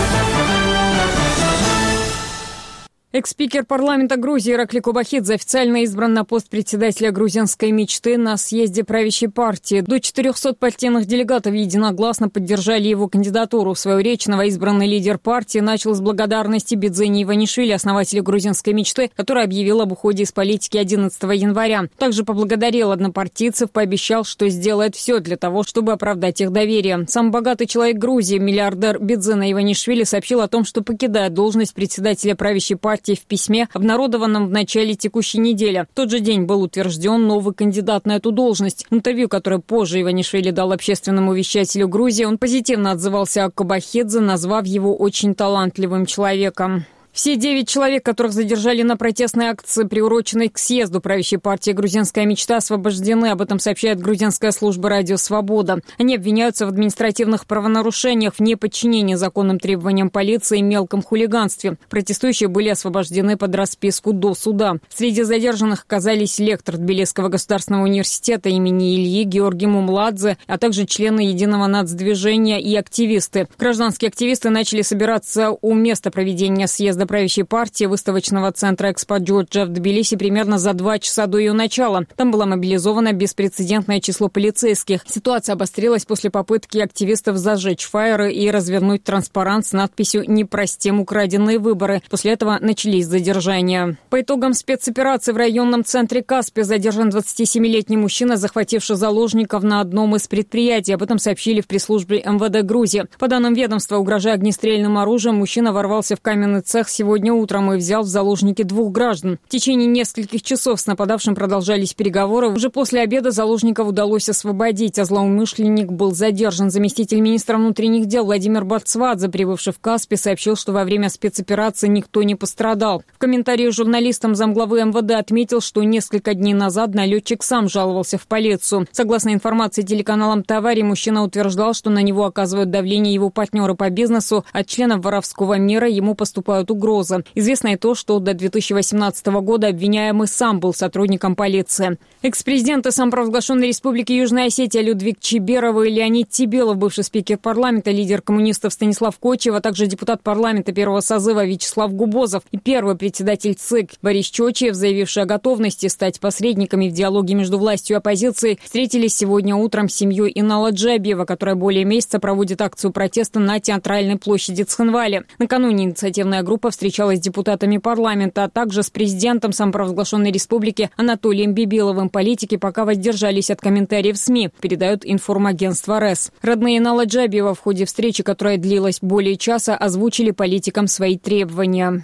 Экс-спикер парламента Грузии Иракли Кобахидзе официально избран на пост председателя грузинской мечты на съезде правящей партии. До четырехсот партийных делегатов единогласно поддержали его кандидатуру. В свою речь новоизбранный лидер партии начал с благодарности Бидзени Иванишвили, основателя грузинской мечты, который объявил об уходе из политики одиннадцатого января. Также поблагодарил однопартийцев, пообещал, что сделает все для того, чтобы оправдать их доверие. Сам богатый человек Грузии, миллиардер Бидзени Иванишвили, сообщил о том, что покидает должность председателя правящей партии в письме, обнародованном в начале текущей недели. В тот же день был утвержден новый кандидат на эту должность. В интервью, которое позже Иванишвили дал общественному вещателю Грузии, он позитивно отзывался о Кобахидзе, назвав его очень талантливым человеком. Все девять человек, которых задержали на протестной акции, приуроченной к съезду правящей партии «Грузинская мечта», освобождены. Об этом сообщает грузинская служба «Радио Свобода». Они обвиняются в административных правонарушениях, в неподчинении законным требованиям полиции и мелком хулиганстве. Протестующие были освобождены под расписку до суда. Среди задержанных оказались лектор Тбилисского государственного университета имени Ильи Георгий Мумладзе, а также члены Единого нацдвижения и активисты. Гражданские активисты начали собираться у места проведения съезда правящей партии выставочного центра «Экспо Джорджа» в Тбилиси примерно за два часа до ее начала. Там было мобилизовано беспрецедентное число полицейских. Ситуация обострилась после попытки активистов зажечь фаеры и развернуть транспарант с надписью «Не простим украденные выборы». После этого начались задержания. По итогам спецоперации в районном центре Каспи задержан двадцатисемилетний мужчина, захвативший заложников на одном из предприятий. Об этом сообщили в пресс-службе эм вэ дэ Грузии. По данным ведомства, угрожая огнестрельным оружием, мужчина ворвался в каменный цех сегодня утром и взял в заложники двух граждан. В течение нескольких часов с нападавшим продолжались переговоры. Уже после обеда заложников удалось освободить, а злоумышленник был задержан. Заместитель министра внутренних дел Владимир Барцвадзе, прибывший в Каспи, сообщил, что во время спецоперации никто не пострадал. В комментарии журналистам замглавы эм вэ дэ отметил, что несколько дней назад налетчик сам жаловался в полицию. Согласно информации телеканалам «Тавари», мужчина утверждал, что на него оказывают давление его партнеры по бизнесу. От членов воровского мира ему поступают угрозы. Известно и то, что до две тысячи восемнадцатого года обвиняемый сам был сотрудником полиции. Экс-президенты самопровозглашенной республики Южная Осетия Людвиг Чиберов и Леонид Тибелов, бывший спикер парламента, лидер коммунистов Станислав Кочев, а также депутат парламента первого созыва Вячеслав Губозов и первый председатель ЦИК Борис Чочиев, заявивший о готовности стать посредниками в диалоге между властью и оппозицией, встретились сегодня утром с семьей Инала Джабиева, которая более месяца проводит акцию протеста на театральной площади Цхинвале. Накануне инициативная группа встречалась с депутатами парламента, а также с президентом самопровозглашенной республики Анатолием Бибиловым. Политики пока воздержались от комментариев СМИ, передает информагентство РЭС. Родные Инала Джабиева в ходе встречи, которая длилась более часа, озвучили политикам свои требования.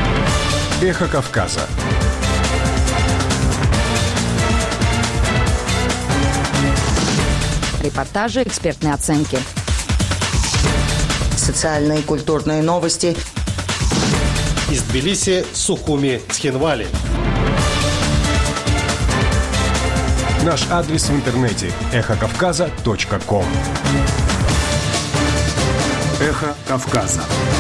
Эхо Кавказа. Репортажи, экспертные оценки. социальные и культурные новости. Из Тбилиси, Сухуми, Цхинвали. Наш адрес в интернете – эхо кавказа точка ком. Эхо Кавказа.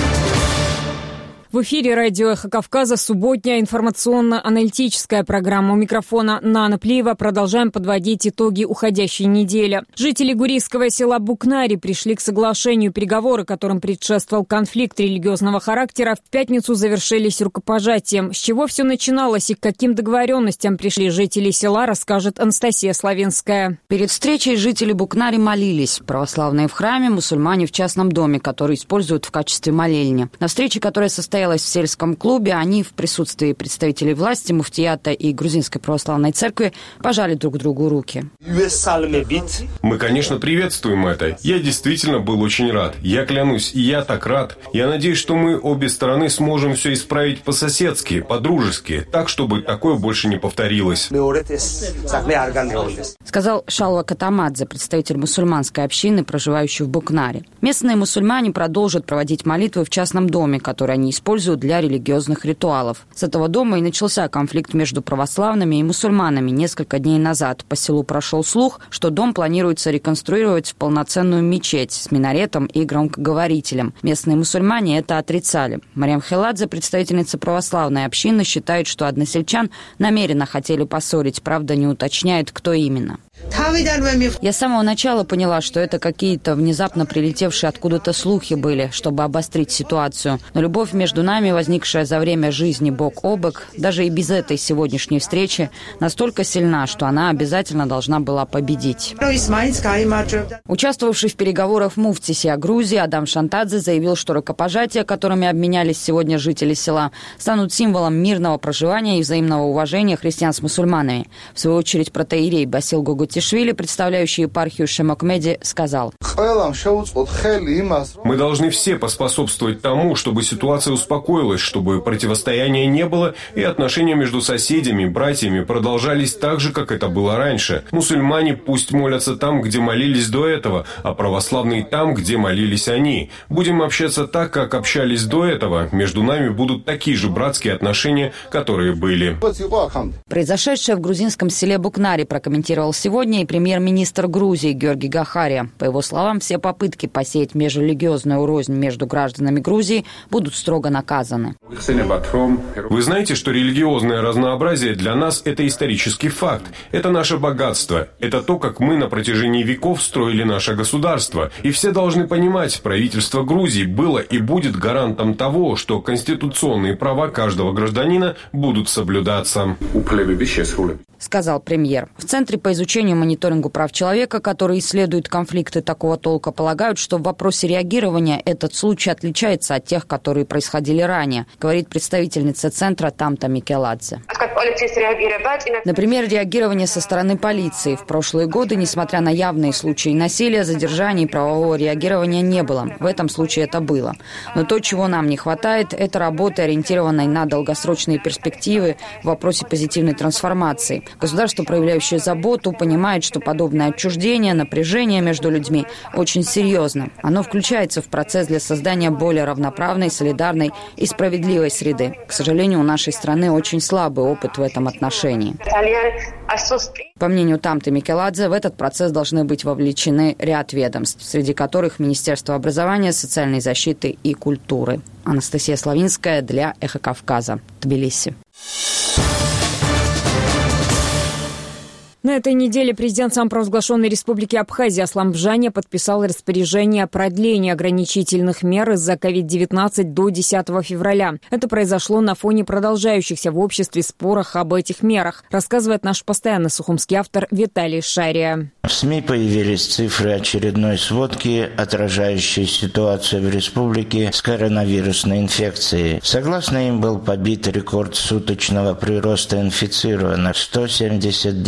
В эфире радио «Эхо Кавказа» субботняя информационно-аналитическая программа. У микрофона Нана Плиева. Продолжаем подводить итоги уходящей недели. Жители гурийского села Букнари пришли к соглашению. Переговоры, которым предшествовал конфликт религиозного характера, в пятницу завершились рукопожатием. С чего все начиналось и к каким договоренностям пришли жители села, расскажет Анастасия Славинская. Перед встречей жители Букнари молились. Православные в храме, мусульмане в частном доме, который используют в качестве молельни. На встрече, которая состоялась в сельском клубе, они в присутствии представителей власти, муфтията и Грузинской православной церкви пожали друг другу руки. Мы, конечно, приветствуем это. Я действительно был очень рад. Я клянусь, я так рад. Я надеюсь, что мы обе стороны сможем все исправить по-соседски, по-дружески, так, чтобы такое больше не повторилось. Сказал Шалва Катамадзе, представитель мусульманской общины, проживающей в Букнаре. Местные мусульмане продолжат проводить молитвы в частном доме, который они используют для религиозных ритуалов. С этого дома и начался конфликт между православными и мусульманами несколько дней назад. По селу прошел слух, что дом планируется реконструировать в полноценную мечеть с минаретом и громкоговорителем. Местные мусульмане это отрицали. Мариам Хеладзе, представительница православной общины, считает, что односельчан намеренно хотели поссорить, правда, не уточняет, кто именно. Я с самого начала поняла, что это какие-то внезапно прилетевшие откуда-то слухи были, чтобы обострить ситуацию. Но любовь между нами, возникшая за время жизни бок о бок, даже и без этой сегодняшней встречи, настолько сильна, что она обязательно должна была победить. Участвовавший в переговорах муфти сия Грузии Адам Шантадзе заявил, что рукопожатия, которыми обменялись сегодня жители села, станут символом мирного проживания и взаимного уважения христиан с мусульманами. В свою очередь протоиерей Басил Гугутишвили, представляющий епархию Шемокмеди, сказал: «Мы должны все поспособствовать тому, чтобы ситуация успокоилась, чтобы противостояния не было и отношения между соседями, братьями продолжались так же, как это было раньше. Мусульмане пусть молятся там, где молились до этого, а православные там, где молились они. Будем общаться так, как общались до этого. Между нами будут такие же братские отношения, которые были». Произошедшее в грузинском селе Букнари прокомментировал сегодня и премьер-министр Грузии Георгий Гахария. По его словам, все попытки посеять межрелигиозную рознь между гражданами Грузии будут строго наказаны. Вы знаете, что религиозное разнообразие для нас – это исторический факт. Это наше богатство. Это то, как мы на протяжении веков строили наше государство. И все должны понимать, правительство Грузии было и будет гарантом того, что конституционные права каждого гражданина будут соблюдаться. Сказал премьер. В Центре по изучению и мониторингу прав человека, который исследует конфликты такого толка, полагают, что в вопросе реагирования этот случай отличается от тех, которые происходили ранее, говорит представительница Центра Тамта Микеладзе. Например, реагирование со стороны полиции. В прошлые годы, несмотря на явные случаи насилия, задержаний и правового реагирования не было. В этом случае это было. Но то, чего нам не хватает, это работы, ориентированной на долгосрочные перспективы в вопросе позитивной трансформации. Государство, проявляющее заботу, понимает, что подобное отчуждение, напряжение между людьми очень серьезно. Оно включается в процесс для создания более равноправной, солидарной и справедливой среды. К сожалению, у нашей страны очень слабый опыт в этом отношении. По мнению Тамты Микеладзе, в этот процесс должны быть вовлечены ряд ведомств, среди которых Министерство образования, социальной защиты и культуры. Анастасия Славинская для «Эхо Кавказа», Тбилиси. На этой неделе президент самопровозглашенной республики Абхазия Аслан Бжаня подписал распоряжение о продлении ограничительных мер из-за ковид девятнадцать до десятого февраля. Это произошло на фоне продолжающихся в обществе споров об этих мерах, рассказывает наш постоянный сухумский автор Виталий Шария. В СМИ появились цифры очередной сводки, отражающие ситуацию в республике с коронавирусной инфекцией. Согласно им, был побит рекорд суточного прироста инфицированных – сто семьдесят девять человек.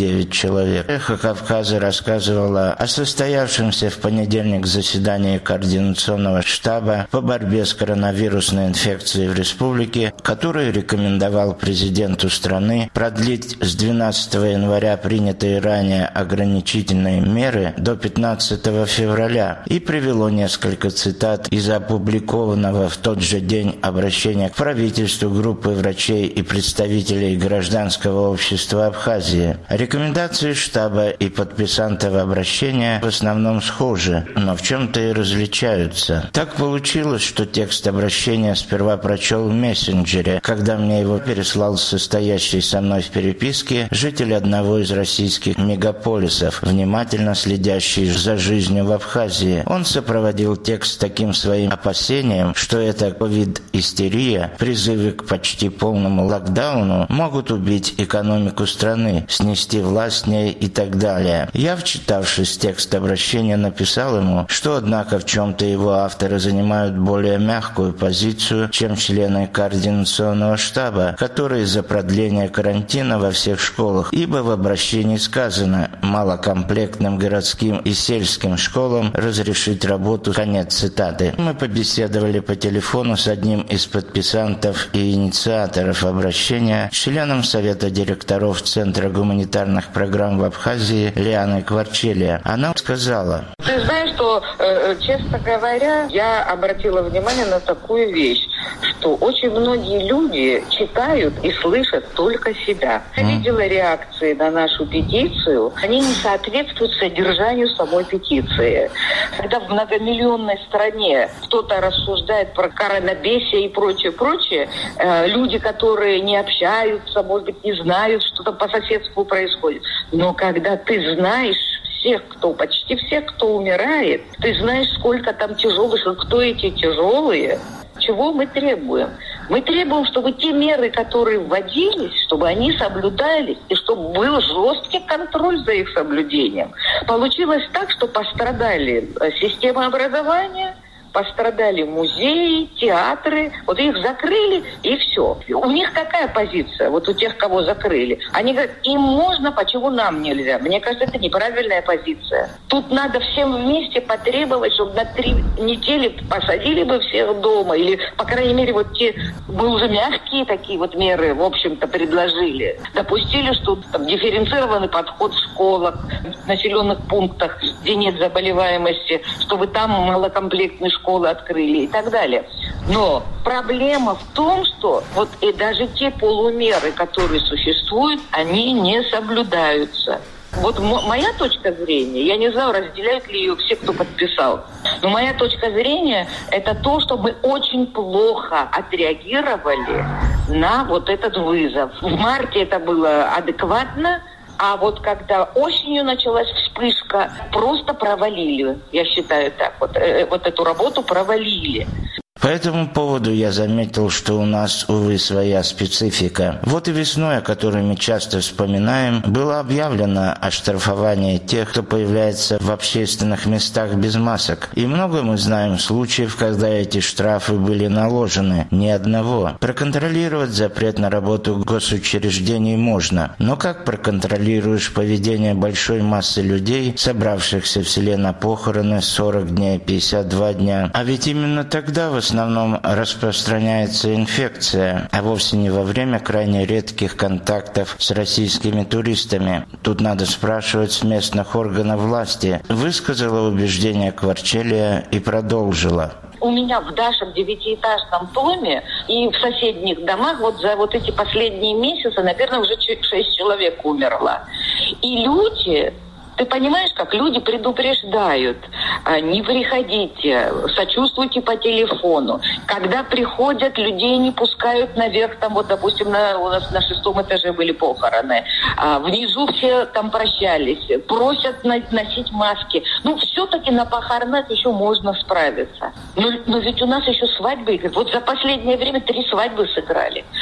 человек. «Эхо Кавказа» рассказывала о состоявшемся в понедельник заседании Координационного штаба по борьбе с коронавирусной инфекцией в республике, который рекомендовал президенту страны продлить с двенадцатого января принятые ранее ограничительные меры до пятнадцатого февраля, и привело несколько цитат из опубликованного в тот же день обращения к правительству группы врачей и представителей гражданского общества Абхазии. Рекомендации штаба и подписантов обращения в основном схожи, но в чем-то и различаются. Так получилось, что текст обращения сперва прочел в мессенджере, когда мне его переслал состоящий со мной в переписке житель одного из российских мегаполисов, внимательно следящий за жизнью в Абхазии. Он сопроводил текст таким своим опасением, что эта ковид-истерия, призывы к почти полному локдауну могут убить экономику страны, снести власть в ней и так далее. Я, вчитавшись в текст обращения, написал ему, что, однако, в чем-то его авторы занимают более мягкую позицию, чем члены Координационного штаба, которые за продление карантина во всех школах, ибо в обращении сказано «малокомплектным городским и сельским школам разрешить работу». Конец цитаты. Мы побеседовали по телефону с одним из подписантов и инициаторов обращения, членом Совета директоров Центра гуманитарных программ в Абхазии Лианой Кварчелия. Она сказала: «Ты знаешь, что, э, честно говоря, я обратила внимание на такую вещь, что очень многие люди читают и слышат только себя. Я видела реакции на нашу петицию, они не соответствуют содержанию самой петиции. Когда в многомиллионной стране кто-то рассуждает про коронабесие и прочее, прочее, э, люди, которые не общаются, может быть, не знают, что там по соседству происходит. Но когда ты знаешь всех, кто, почти всех, кто умирает, ты знаешь, сколько там тяжелых, кто эти тяжелые, чего мы требуем? Мы требуем, чтобы те меры, которые вводились, чтобы они соблюдались, и чтобы был жесткий контроль за их соблюдением. Получилось так, что пострадали система образования, пострадали музеи, театры, вот их закрыли, и все. У них какая позиция, вот у тех, кого закрыли? Они говорят, им можно, почему нам нельзя? Мне кажется, это неправильная позиция. Тут надо всем вместе потребовать, чтобы на три недели посадили бы всех дома, или, по крайней мере, вот те, мы уже мягкие такие вот меры, в общем-то, предложили. Допустили, что там дифференцированный подход в школах, в населенных пунктах, где нет заболеваемости, чтобы там малокомплектные школы открыли и так далее. Но проблема в том, что вот и даже те полумеры, которые существуют, они не соблюдаются. Вот м- моя точка зрения, я не знаю, разделяют ли ее все, кто подписал, но моя точка зрения – это то, что мы очень плохо отреагировали на вот этот вызов. В марте это было адекватно, а вот когда осенью началась вспышка, просто провалили, я считаю так, вот, э, вот эту работу провалили. По этому поводу я заметил, что у нас, увы, своя специфика. Вот и весной, о которой мы часто вспоминаем, было объявлено оштрафование тех, кто появляется в общественных местах без масок. И много мы знаем случаев, когда эти штрафы были наложены. Ни одного. Проконтролировать запрет на работу госучреждений можно. Но как проконтролируешь поведение большой массы людей, собравшихся в селе на похороны сорок дней, пятьдесят два дня? А ведь именно тогда в В основном распространяется инфекция, а вовсе не во время крайне редких контактов с российскими туристами. Тут надо спрашивать с местных органов власти. Высказала убеждение Кварчелия и продолжила. У меня в нашем девятиэтажном доме и в соседних домах вот за вот эти последние месяцы, наверное, уже шесть человек умерло. И люди... Ты понимаешь, как люди предупреждают, не приходите, сочувствуйте по телефону. Когда приходят, людей не пускают наверх, там вот, допустим, на, у нас на шестом этаже были похороны, а внизу все там прощались, просят на, носить маски. Ну, все-таки на похоронах еще можно справиться. Но, но ведь у нас еще свадьбы играют. Вот за последнее время три свадьбы сыграли.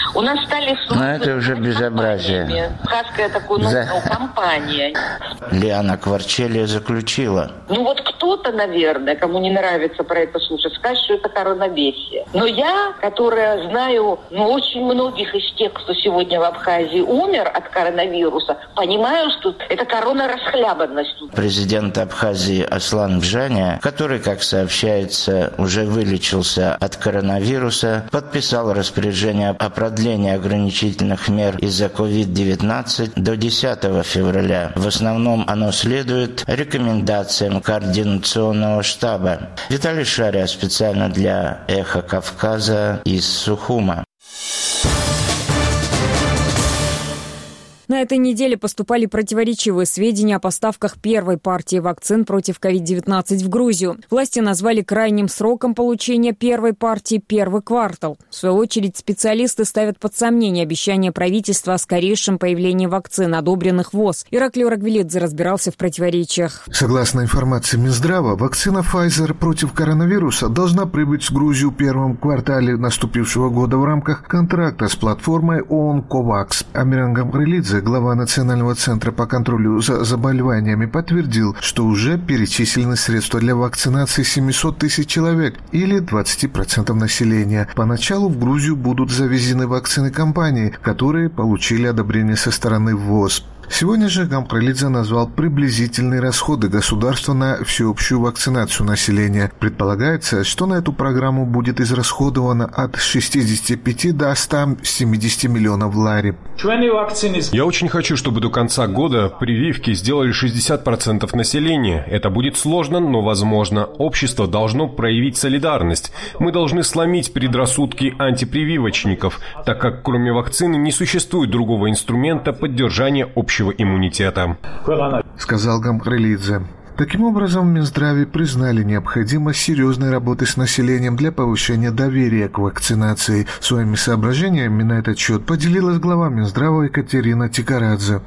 У нас стали службы... Но это уже безобразие. Абхазская такая ну, За... компания. Лиана Кварчелия заключила. Ну вот кто-то, наверное, кому не нравится про это слушать, скажет, что это коронавесие. Но я, которая знаю ну, очень многих из тех, кто сегодня в Абхазии умер от коронавируса, понимаю, что это корона-расхлябанность. Президент Абхазии Аслан Бжаня, который, как сообщается, уже вылечился от коронавируса, подписал распоряжение о продлении ограничительных мер из-за ковид девятнадцать до десятого февраля. В основном оно следует рекомендациям координационного штаба. Виталий Шария специально для «Эхо Кавказа» из Сухума. На этой неделе поступали противоречивые сведения о поставках первой партии вакцин против ковид девятнадцать в Грузию. Власти назвали крайним сроком получения первой партии первый квартал. В свою очередь, специалисты ставят под сомнение обещание правительства о скорейшем появлении вакцин, одобренных ВОЗ. Ираклий Урагвелидзе разбирался в противоречиях. Согласно информации Минздрава, вакцина Pfizer против коронавируса должна прибыть в Грузию в первом квартале наступившего года в рамках контракта с платформой ООН COVAX. Амиран Гамбрелидзе, глава Национального центра по контролю за заболеваниями, подтвердил, что уже перечислены средства для вакцинации семьсот тысяч человек или двадцать процентов населения. Поначалу в Грузию будут завезены вакцины компании, которые получили одобрение со стороны ВОЗ. Сегодня же Гамбрелидзе назвал приблизительные расходы государства на всеобщую вакцинацию населения. Предполагается, что на эту программу будет израсходовано от шестидесяти пяти до ста семидесяти миллионов лари. Я очень хочу, чтобы до конца года прививки сделали шестьдесят процентов населения. Это будет сложно, но возможно. Общество должно проявить солидарность. Мы должны сломить предрассудки антипрививочников, так как кроме вакцины не существует другого инструмента поддержания общего иммунитета, сказал Гамбрелидзе. Таким образом, в Минздраве признали необходимость серьезной работы с населением для повышения доверия к вакцинации. Своими соображениями на этот счет поделилась глава Минздрава Екатерина Тикарадзе.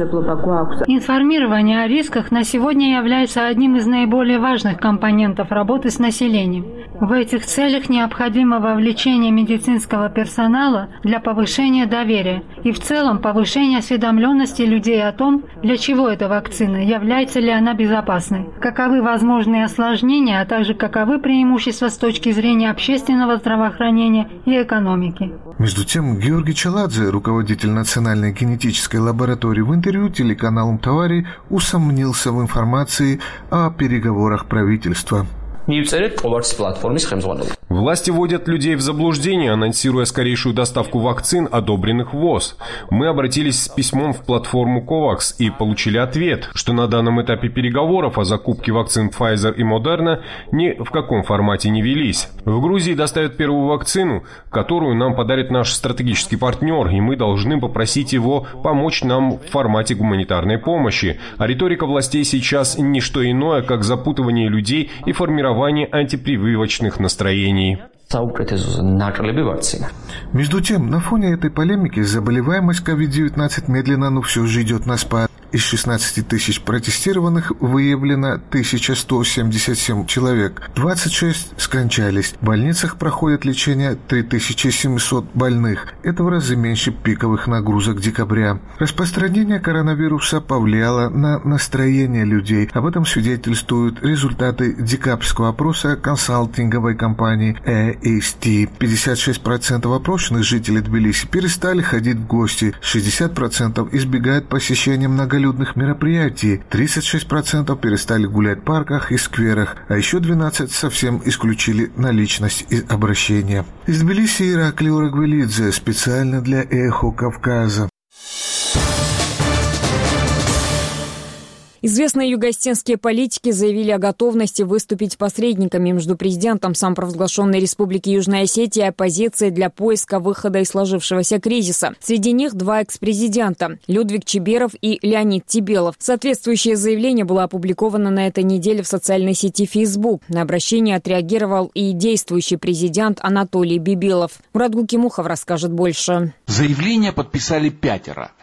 Информирование о рисках на сегодня является одним из наиболее важных компонентов работы с населением. В этих целях необходимо вовлечение медицинского персонала для повышения доверия и в целом повышения осведомленности людей о том, для чего эта вакцина, является ли она безопасной. Каковы возможные осложнения, а также каковы преимущества с точки зрения общественного здравоохранения и экономики. Между тем, Георгий Челадзе, руководитель Национальной генетической лаборатории, в интервью телеканалу «Тавари» усомнился в информации о переговорах правительства. Власти вводят людей в заблуждение, анонсируя скорейшую доставку вакцин, одобренных ВОЗ. Мы обратились с письмом в платформу COVAX и получили ответ, что на данном этапе переговоров о закупке вакцин Pfizer и Moderna ни в каком формате не велись. В Грузии доставят первую вакцину, которую нам подарит наш стратегический партнер, и мы должны попросить его помочь нам в формате гуманитарной помощи. А риторика властей сейчас не что иное, как запутывание людей и формирование антипрививочных настроений. Между тем, на фоне этой полемики заболеваемость ковид девятнадцать медленно, но все же идет на спад. Из шестнадцати тысяч протестированных выявлено тысяча сто семьдесят семь человек. двадцать шесть скончались. В больницах проходит лечение три тысячи семьсот больных. Это в разы меньше пиковых нагрузок декабря. Распространение коронавируса повлияло на настроение людей. Об этом свидетельствуют результаты декабрьского опроса консалтинговой компании и эс ти. пятьдесят шесть процентов опрошенных жителей Тбилиси перестали ходить в гости. шестьдесят процентов избегают посещения многолюдных мероприятий, тридцать шесть процентов перестали гулять в парках и скверах, а еще двенадцать процентов совсем исключили наличность и обращения. Из Тбилиси Ираклий Урагвелидзе специально для «Эхо Кавказа». Известные югоостинские политики заявили о готовности выступить посредниками между президентом самопровозглашенной Республики Южная Осетия и оппозицией для поиска выхода из сложившегося кризиса. Среди них два экс-президента – Людвиг Чиберов и Леонид Тибелов. Соответствующее заявление было опубликовано на этой неделе в социальной сети Facebook. На обращение отреагировал и действующий президент Анатолий Бибилов. Мурат Гукимухов расскажет больше. Заявление подписали пятеро.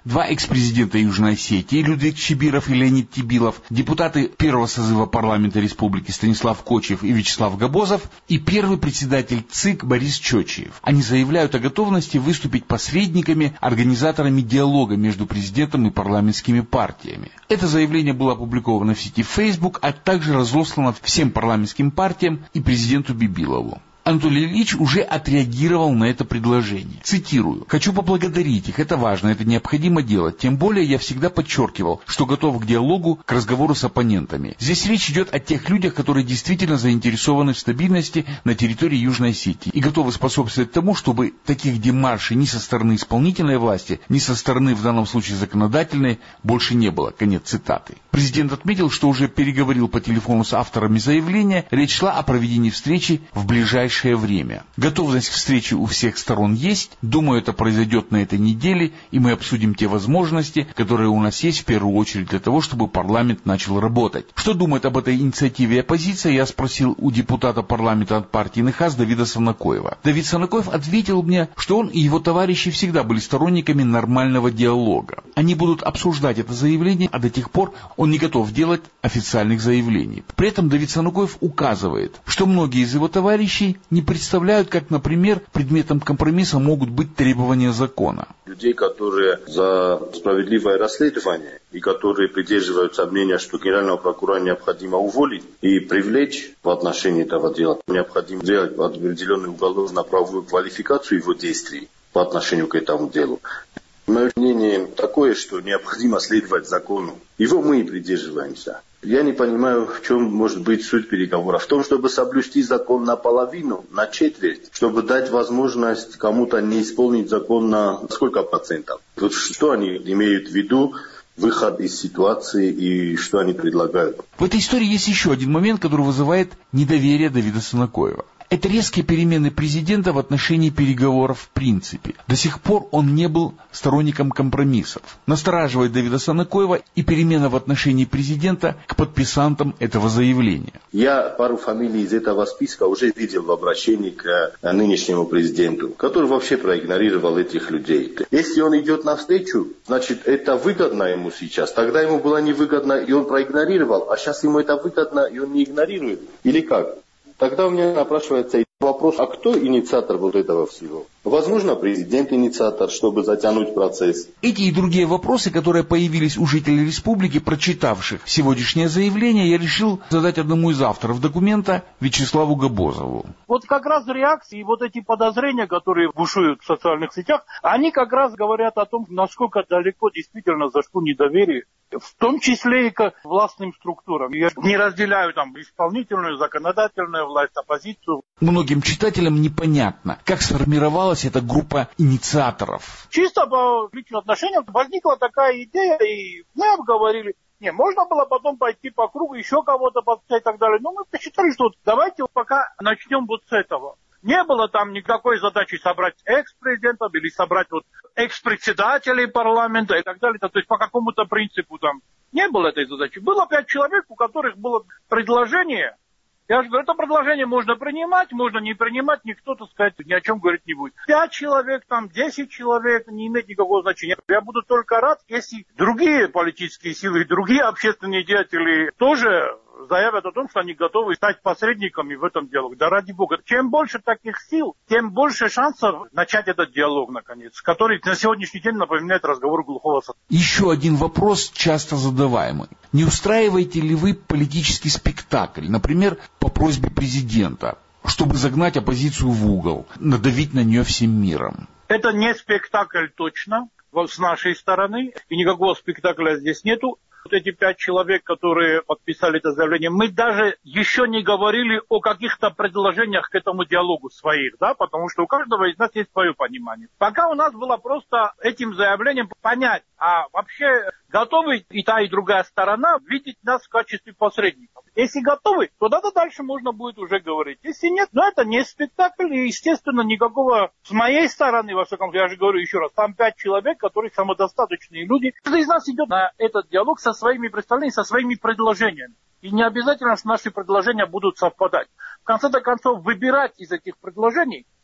два экс-президента Южной Осетии, Людвиг Чибиров и Леонид Тибилов, депутаты первого созыва парламента республики Станислав Кочев и Вячеслав Габозов и первый председатель ЦИК Борис Чочиев. Они заявляют о готовности выступить посредниками, организаторами диалога между президентом и парламентскими партиями. Это заявление было опубликовано в сети Facebook, а также разослано всем парламентским партиям и президенту Бибилову. Анатолий Ильич уже отреагировал на это предложение. Цитирую. «Хочу поблагодарить их. Это важно, это необходимо делать. Тем более я всегда подчеркивал, что готов к диалогу, к разговору с оппонентами. Здесь речь идет о тех людях, которые действительно заинтересованы в стабильности на территории Южной Осетии и готовы способствовать тому, чтобы таких демаршей ни со стороны исполнительной власти, ни со стороны, в данном случае, законодательной, больше не было». Конец цитаты. Президент отметил, что уже переговорил по телефону с авторами заявления. Речь шла о проведении встречи в ближайшее время. Готовность к встрече у всех сторон есть. Думаю, это произойдет на этой неделе, и мы обсудим те возможности, которые у нас есть в первую очередь для того, чтобы парламент начал работать. Что думает об этой инициативе оппозиция, я спросил у депутата парламента от партии НХАС Давида Санакоева. Давид Санакоев ответил мне, что он и его товарищи всегда были сторонниками нормального диалога. Они будут обсуждать это заявление, а до тех пор он не готов делать официальных заявлений. При этом Давид Санакоев указывает, что многие из его товарищей не представляют, как, например, предметом компромисса могут быть требования закона. Людей, которые за справедливое расследование и которые придерживаются мнения, что генерального прокурора необходимо уволить и привлечь в отношении этого дела, необходимо сделать определенную уголовно-правовую квалификацию его действий по отношению к этому делу. Мое мнение такое, что необходимо следовать закону. Его мы и придерживаемся. Я не понимаю, в чем может быть суть переговоров. В том, чтобы соблюсти закон наполовину, на четверть, чтобы дать возможность кому-то не исполнить закон на сколько процентов. Вот что они имеют в виду, выход из ситуации и что они предлагают. В этой истории есть еще один момент, который вызывает недоверие Давида Санакоева. Это резкие перемены президента в отношении переговоров в принципе. До сих пор он не был сторонником компромиссов. Настораживает Давида Санакоева и перемена в отношении президента к подписантам этого заявления. Я пару фамилий из этого списка уже видел в обращении к нынешнему президенту, который вообще проигнорировал этих людей. Если он идет навстречу, значит это выгодно ему сейчас. Тогда ему было невыгодно, и он проигнорировал, а сейчас ему это выгодно, и он не игнорирует. Или как? Тогда у меня напрашивается вопрос, а кто инициатор вот этого всего? Возможно, президент инициатор, чтобы затянуть процесс. Эти и другие вопросы, которые появились у жителей республики, прочитавших сегодняшнее заявление, я решил задать одному из авторов документа, Вячеславу Габозову. Вот как раз реакции, вот эти подозрения, которые бушуют в социальных сетях, они как раз говорят о том, насколько далеко действительно зашло недоверие, в том числе и к властным структурам. Я не разделяю там исполнительную, законодательную власть, оппозицию. Многим читателям непонятно, как сформировалась эта группа инициаторов. Чисто по личным отношениям возникла такая идея, и мы обговорили. Не, можно было потом пойти по кругу, еще кого-то подписать и так далее. Но мы посчитали, что давайте пока начнем вот с этого. Не было там никакой задачи собрать экс-президентов или собрать вот экс-председателей парламента и так далее. То есть по какому-то принципу там не было этой задачи. Было пять человек, у которых было предложение. Я же говорю, это предложение можно принимать, можно не принимать, никто, так сказать, ни о чем говорить не будет. Пять человек, там, десять человек, не имеет никакого значения. Я буду только рад, если другие политические силы, другие общественные деятели тоже заявят о том, что они готовы стать посредниками в этом диалоге. Да ради бога. Чем больше таких сил, тем больше шансов начать этот диалог, наконец, который на сегодняшний день напоминает разговор глухого соседа. Еще один вопрос, часто задаваемый. Не устраиваете ли вы политический спектакль, например, по просьбе президента, чтобы загнать оппозицию в угол, надавить на нее всем миром? Это не спектакль точно с нашей стороны, и никакого спектакля здесь нету. Вот эти пять человек, которые подписали это заявление, мы даже еще не говорили о каких-то предложениях к этому диалогу своих, да, потому что у каждого из нас есть свое понимание. Пока у нас было просто этим заявлением понять, а вообще готовы и та, и другая сторона видеть нас в качестве посредников. Если готовы, то да, дальше можно будет уже говорить. Если нет, ну это не спектакль, и, естественно, никакого с моей стороны, во всяком случае, я же говорю еще раз, там пять человек, которые самодостаточные люди. Каждый из нас идет на этот диалог со своими представлениями, со своими предложениями. И не обязательно, что наши предложения будут совпадать. В конце концов, выбирать из этих предложений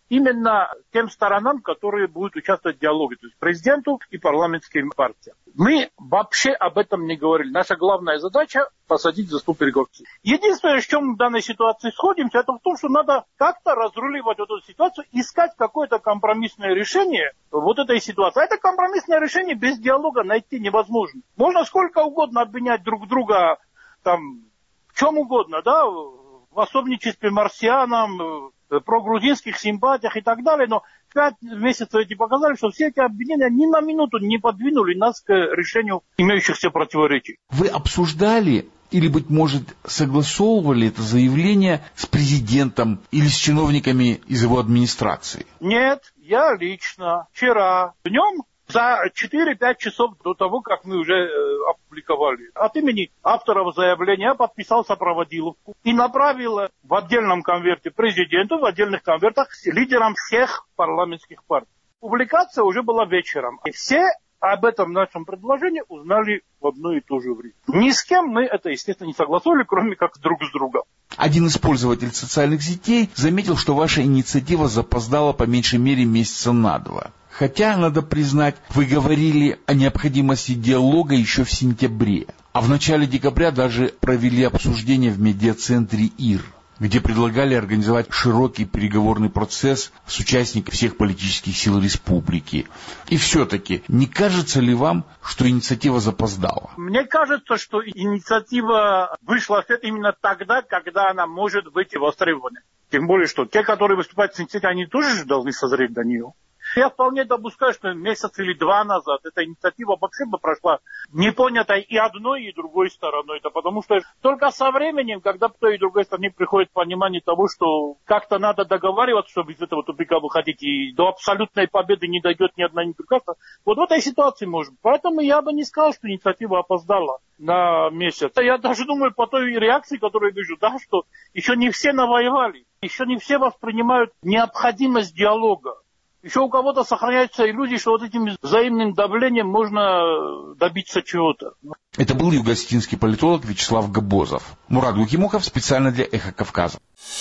именно тем сторонам, которые будут участвовать в диалоге, то есть президенту и парламентским партиям. Мы вообще об этом не говорили. Наша главная задача – посадить за стол переговоров. Единственное, в чем в данной ситуации сходимся, это в том, что надо как-то разруливать эту ситуацию, искать какое-то компромиссное решение вот этой ситуации. А это компромиссное решение без диалога найти невозможно. Можно сколько угодно обвинять друг друга там, в чем угодно, да, в особничестве марсианам, про грузинских симпатиях и так далее, но пять месяцев эти показали, что все эти обвинения ни на минуту не подвинули нас к решению имеющихся противоречий. Вы обсуждали или, быть может, согласовывали это заявление с президентом или с чиновниками из его администрации? Нет, я лично вчера днем за четыре-пять часов до того, как мы уже э, опубликовали, от имени авторов заявления я подписал сопроводиловку и направил в отдельном конверте президенту, в отдельных конвертах лидерам всех парламентских партий. Публикация уже была вечером. И все об этом нашем предложении узнали в одно и то же время. Ни с кем мы это, естественно, не согласовали, кроме как друг с другом. Один из пользователей социальных сетей заметил, что ваша инициатива запоздала по меньшей мере месяца на два. Хотя, надо признать, вы говорили о необходимости диалога еще в сентябре. А в начале декабря даже провели обсуждение в медиацентре ИР, где предлагали организовать широкий переговорный процесс с участниками всех политических сил республики. И все-таки, не кажется ли вам, что инициатива запоздала? Мне кажется, что инициатива вышла именно тогда, когда она может быть востребована. Тем более, что те, которые выступают с инициативой, они тоже должны созреть до нее. Я вполне допускаю, что месяц или два назад эта инициатива вообще бы прошла непонятой и одной, и другой стороной. Это потому что только со временем, когда в той и другой стороне приходит понимание того, что как-то надо договариваться, чтобы из этого тупика выходить, и до абсолютной победы не дойдет ни одна, ни другая, вот в этой ситуации можем. Поэтому я бы не сказал, что инициатива опоздала на месяц. Я даже думаю, по той реакции, которую вижу, да, что еще не все навоевали, еще не все воспринимают необходимость диалога. Еще у кого-то сохраняются иллюзии, что вот этим взаимным давлением можно добиться чего-то. Это был юго-осетинский политолог Вячеслав Габозов. Мурат Гукимухов специально для «Эхо Кавказа».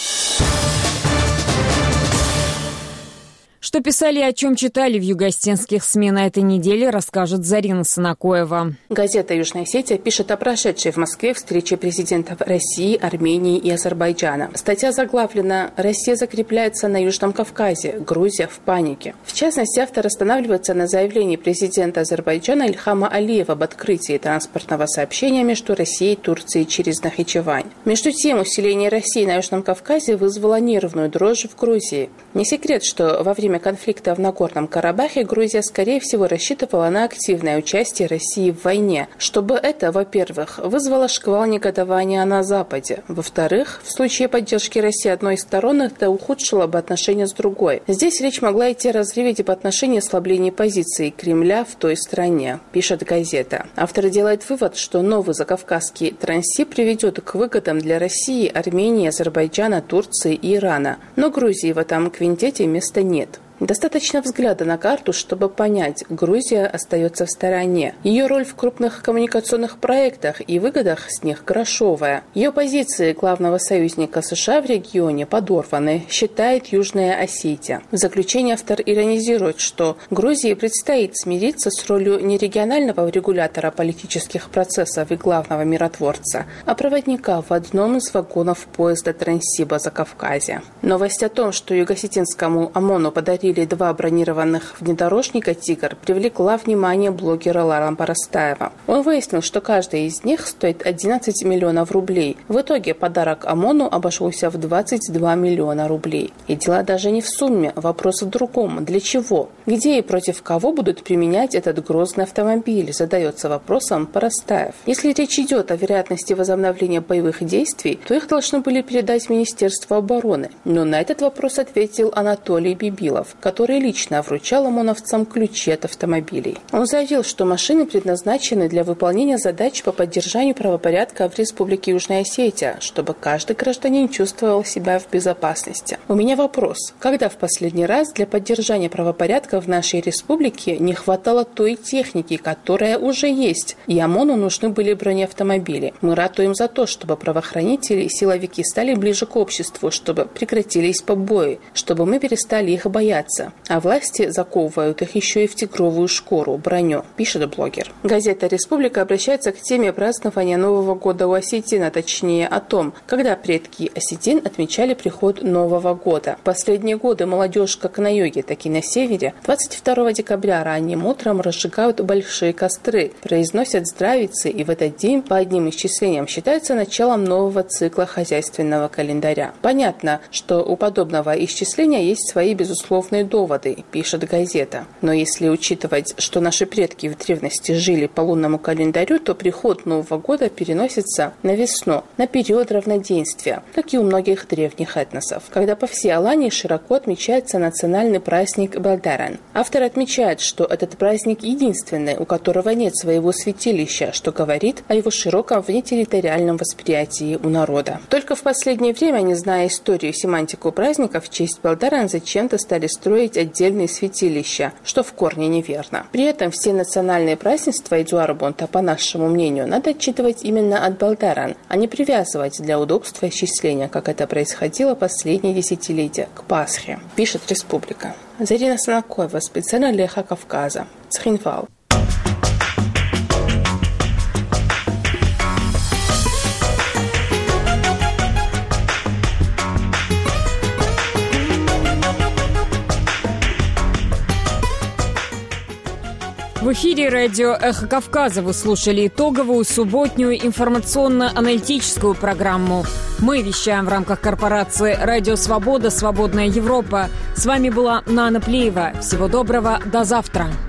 Что писали и о чем читали в юго-осетинских СМИ на этой неделе, расскажет Зарина Санакоева. Газета «Южная Осетия» пишет о прошедшей в Москве встрече президентов России, Армении и Азербайджана. Статья заглавлена «Россия закрепляется на Южном Кавказе. Грузия в панике». В частности, автор останавливается на заявлении президента Азербайджана Ильхама Алиева об открытии транспортного сообщения между Россией и Турцией через Нахичевань. Между тем, усиление России на Южном Кавказе вызвало нервную дрожь в Грузии. Не секрет, что во время конфликта в Нагорном Карабахе Грузия, скорее всего, рассчитывала на активное участие России в войне, чтобы это, во-первых, вызвало шквал негодования на Западе, во-вторых, в случае поддержки России одной из сторон это ухудшило бы отношения с другой. Здесь речь могла идти о разрыве дипотношений и ослаблении позиции Кремля в той стране, пишет газета. Автор делает вывод, что новый закавказский транзит приведет к выгодам для России, Армении, Азербайджана, Турции и Ирана. Но Грузии в этом квинтете места нет. Достаточно взгляда на карту, чтобы понять, Грузия остается в стороне. Ее роль в крупных коммуникационных проектах и выгодах с них грошовая. Ее позиции главного союзника США в регионе подорваны, считает Южная Осетия. В заключение автор иронизирует, что Грузии предстоит смириться с ролью не регионального регулятора политических процессов и главного миротворца, а проводника в одном из вагонов поезда Транссиба за Кавказе. Новость о том, что юго-осетинскому ОМОНу подарили два бронированных внедорожника «Тигр», привлекла внимание блогера Лара Парастаева. Он выяснил, что каждый из них стоит одиннадцать миллионов рублей. В итоге подарок ОМОНу обошелся в двадцать два миллиона рублей. И дело даже не в сумме, вопрос в другом. Для чего? Где и против кого будут применять этот грозный автомобиль, задается вопросом Парастаев. Если речь идет о вероятности возобновления боевых действий, то их должны были передать Министерству обороны. Но на этот вопрос ответил Анатолий Бибилов, который лично вручал ОМОНовцам ключи от автомобилей. Он заявил, что машины предназначены для выполнения задач по поддержанию правопорядка в Республике Южная Осетия, чтобы каждый гражданин чувствовал себя в безопасности. У меня вопрос. Когда в последний раз для поддержания правопорядка в нашей республике не хватало той техники, которая уже есть, и ОМОНу нужны были бронеавтомобили? Мы ратуем за то, чтобы правоохранители и силовики стали ближе к обществу, чтобы прекратились побои, чтобы мы перестали их бояться. А власти заковывают их еще и в тигровую шкуру, броню, пишет блогер. Газета «Республика» обращается к теме празднования Нового года у осетин, а точнее о том, когда предки осетин отмечали приход Нового года. В последние годы молодежь как на юге, так и на севере двадцать второго декабря ранним утром разжигают большие костры, произносят здравицы, и в этот день по одним исчислениям считается началом нового цикла хозяйственного календаря. Понятно, что у подобного исчисления есть свои безусловные доводы, пишет газета. Но если учитывать, что наши предки в древности жили по лунному календарю, то приход Нового года переносится на весну, на период равноденствия, как и у многих древних этносов, когда по всей Алании широко отмечается национальный праздник Балдаран. Автор отмечает, что этот праздник единственный, у которого нет своего святилища, что говорит о его широком внетерриториальном восприятии у народа. Только в последнее время, не зная историю и семантику праздника, в честь Балдаран зачем-то стали строить отдельные святилища, что в корне неверно. При этом все национальные празднества Эдуарбонта, по нашему мнению, надо отчитывать именно от Балдаран, а не привязывать для удобства исчисления, как это происходило последние десятилетия, к Пасхе, пишет «Республика». Зарина Санакоева, специально для Эхо Кавказа, Цхинвал. В эфире радио «Эхо Кавказа» вы слушали итоговую субботнюю информационно-аналитическую программу. Мы вещаем в рамках корпорации «Радио Свобода. Свободная Европа». С вами была Нана Плеева. Всего доброго. До завтра.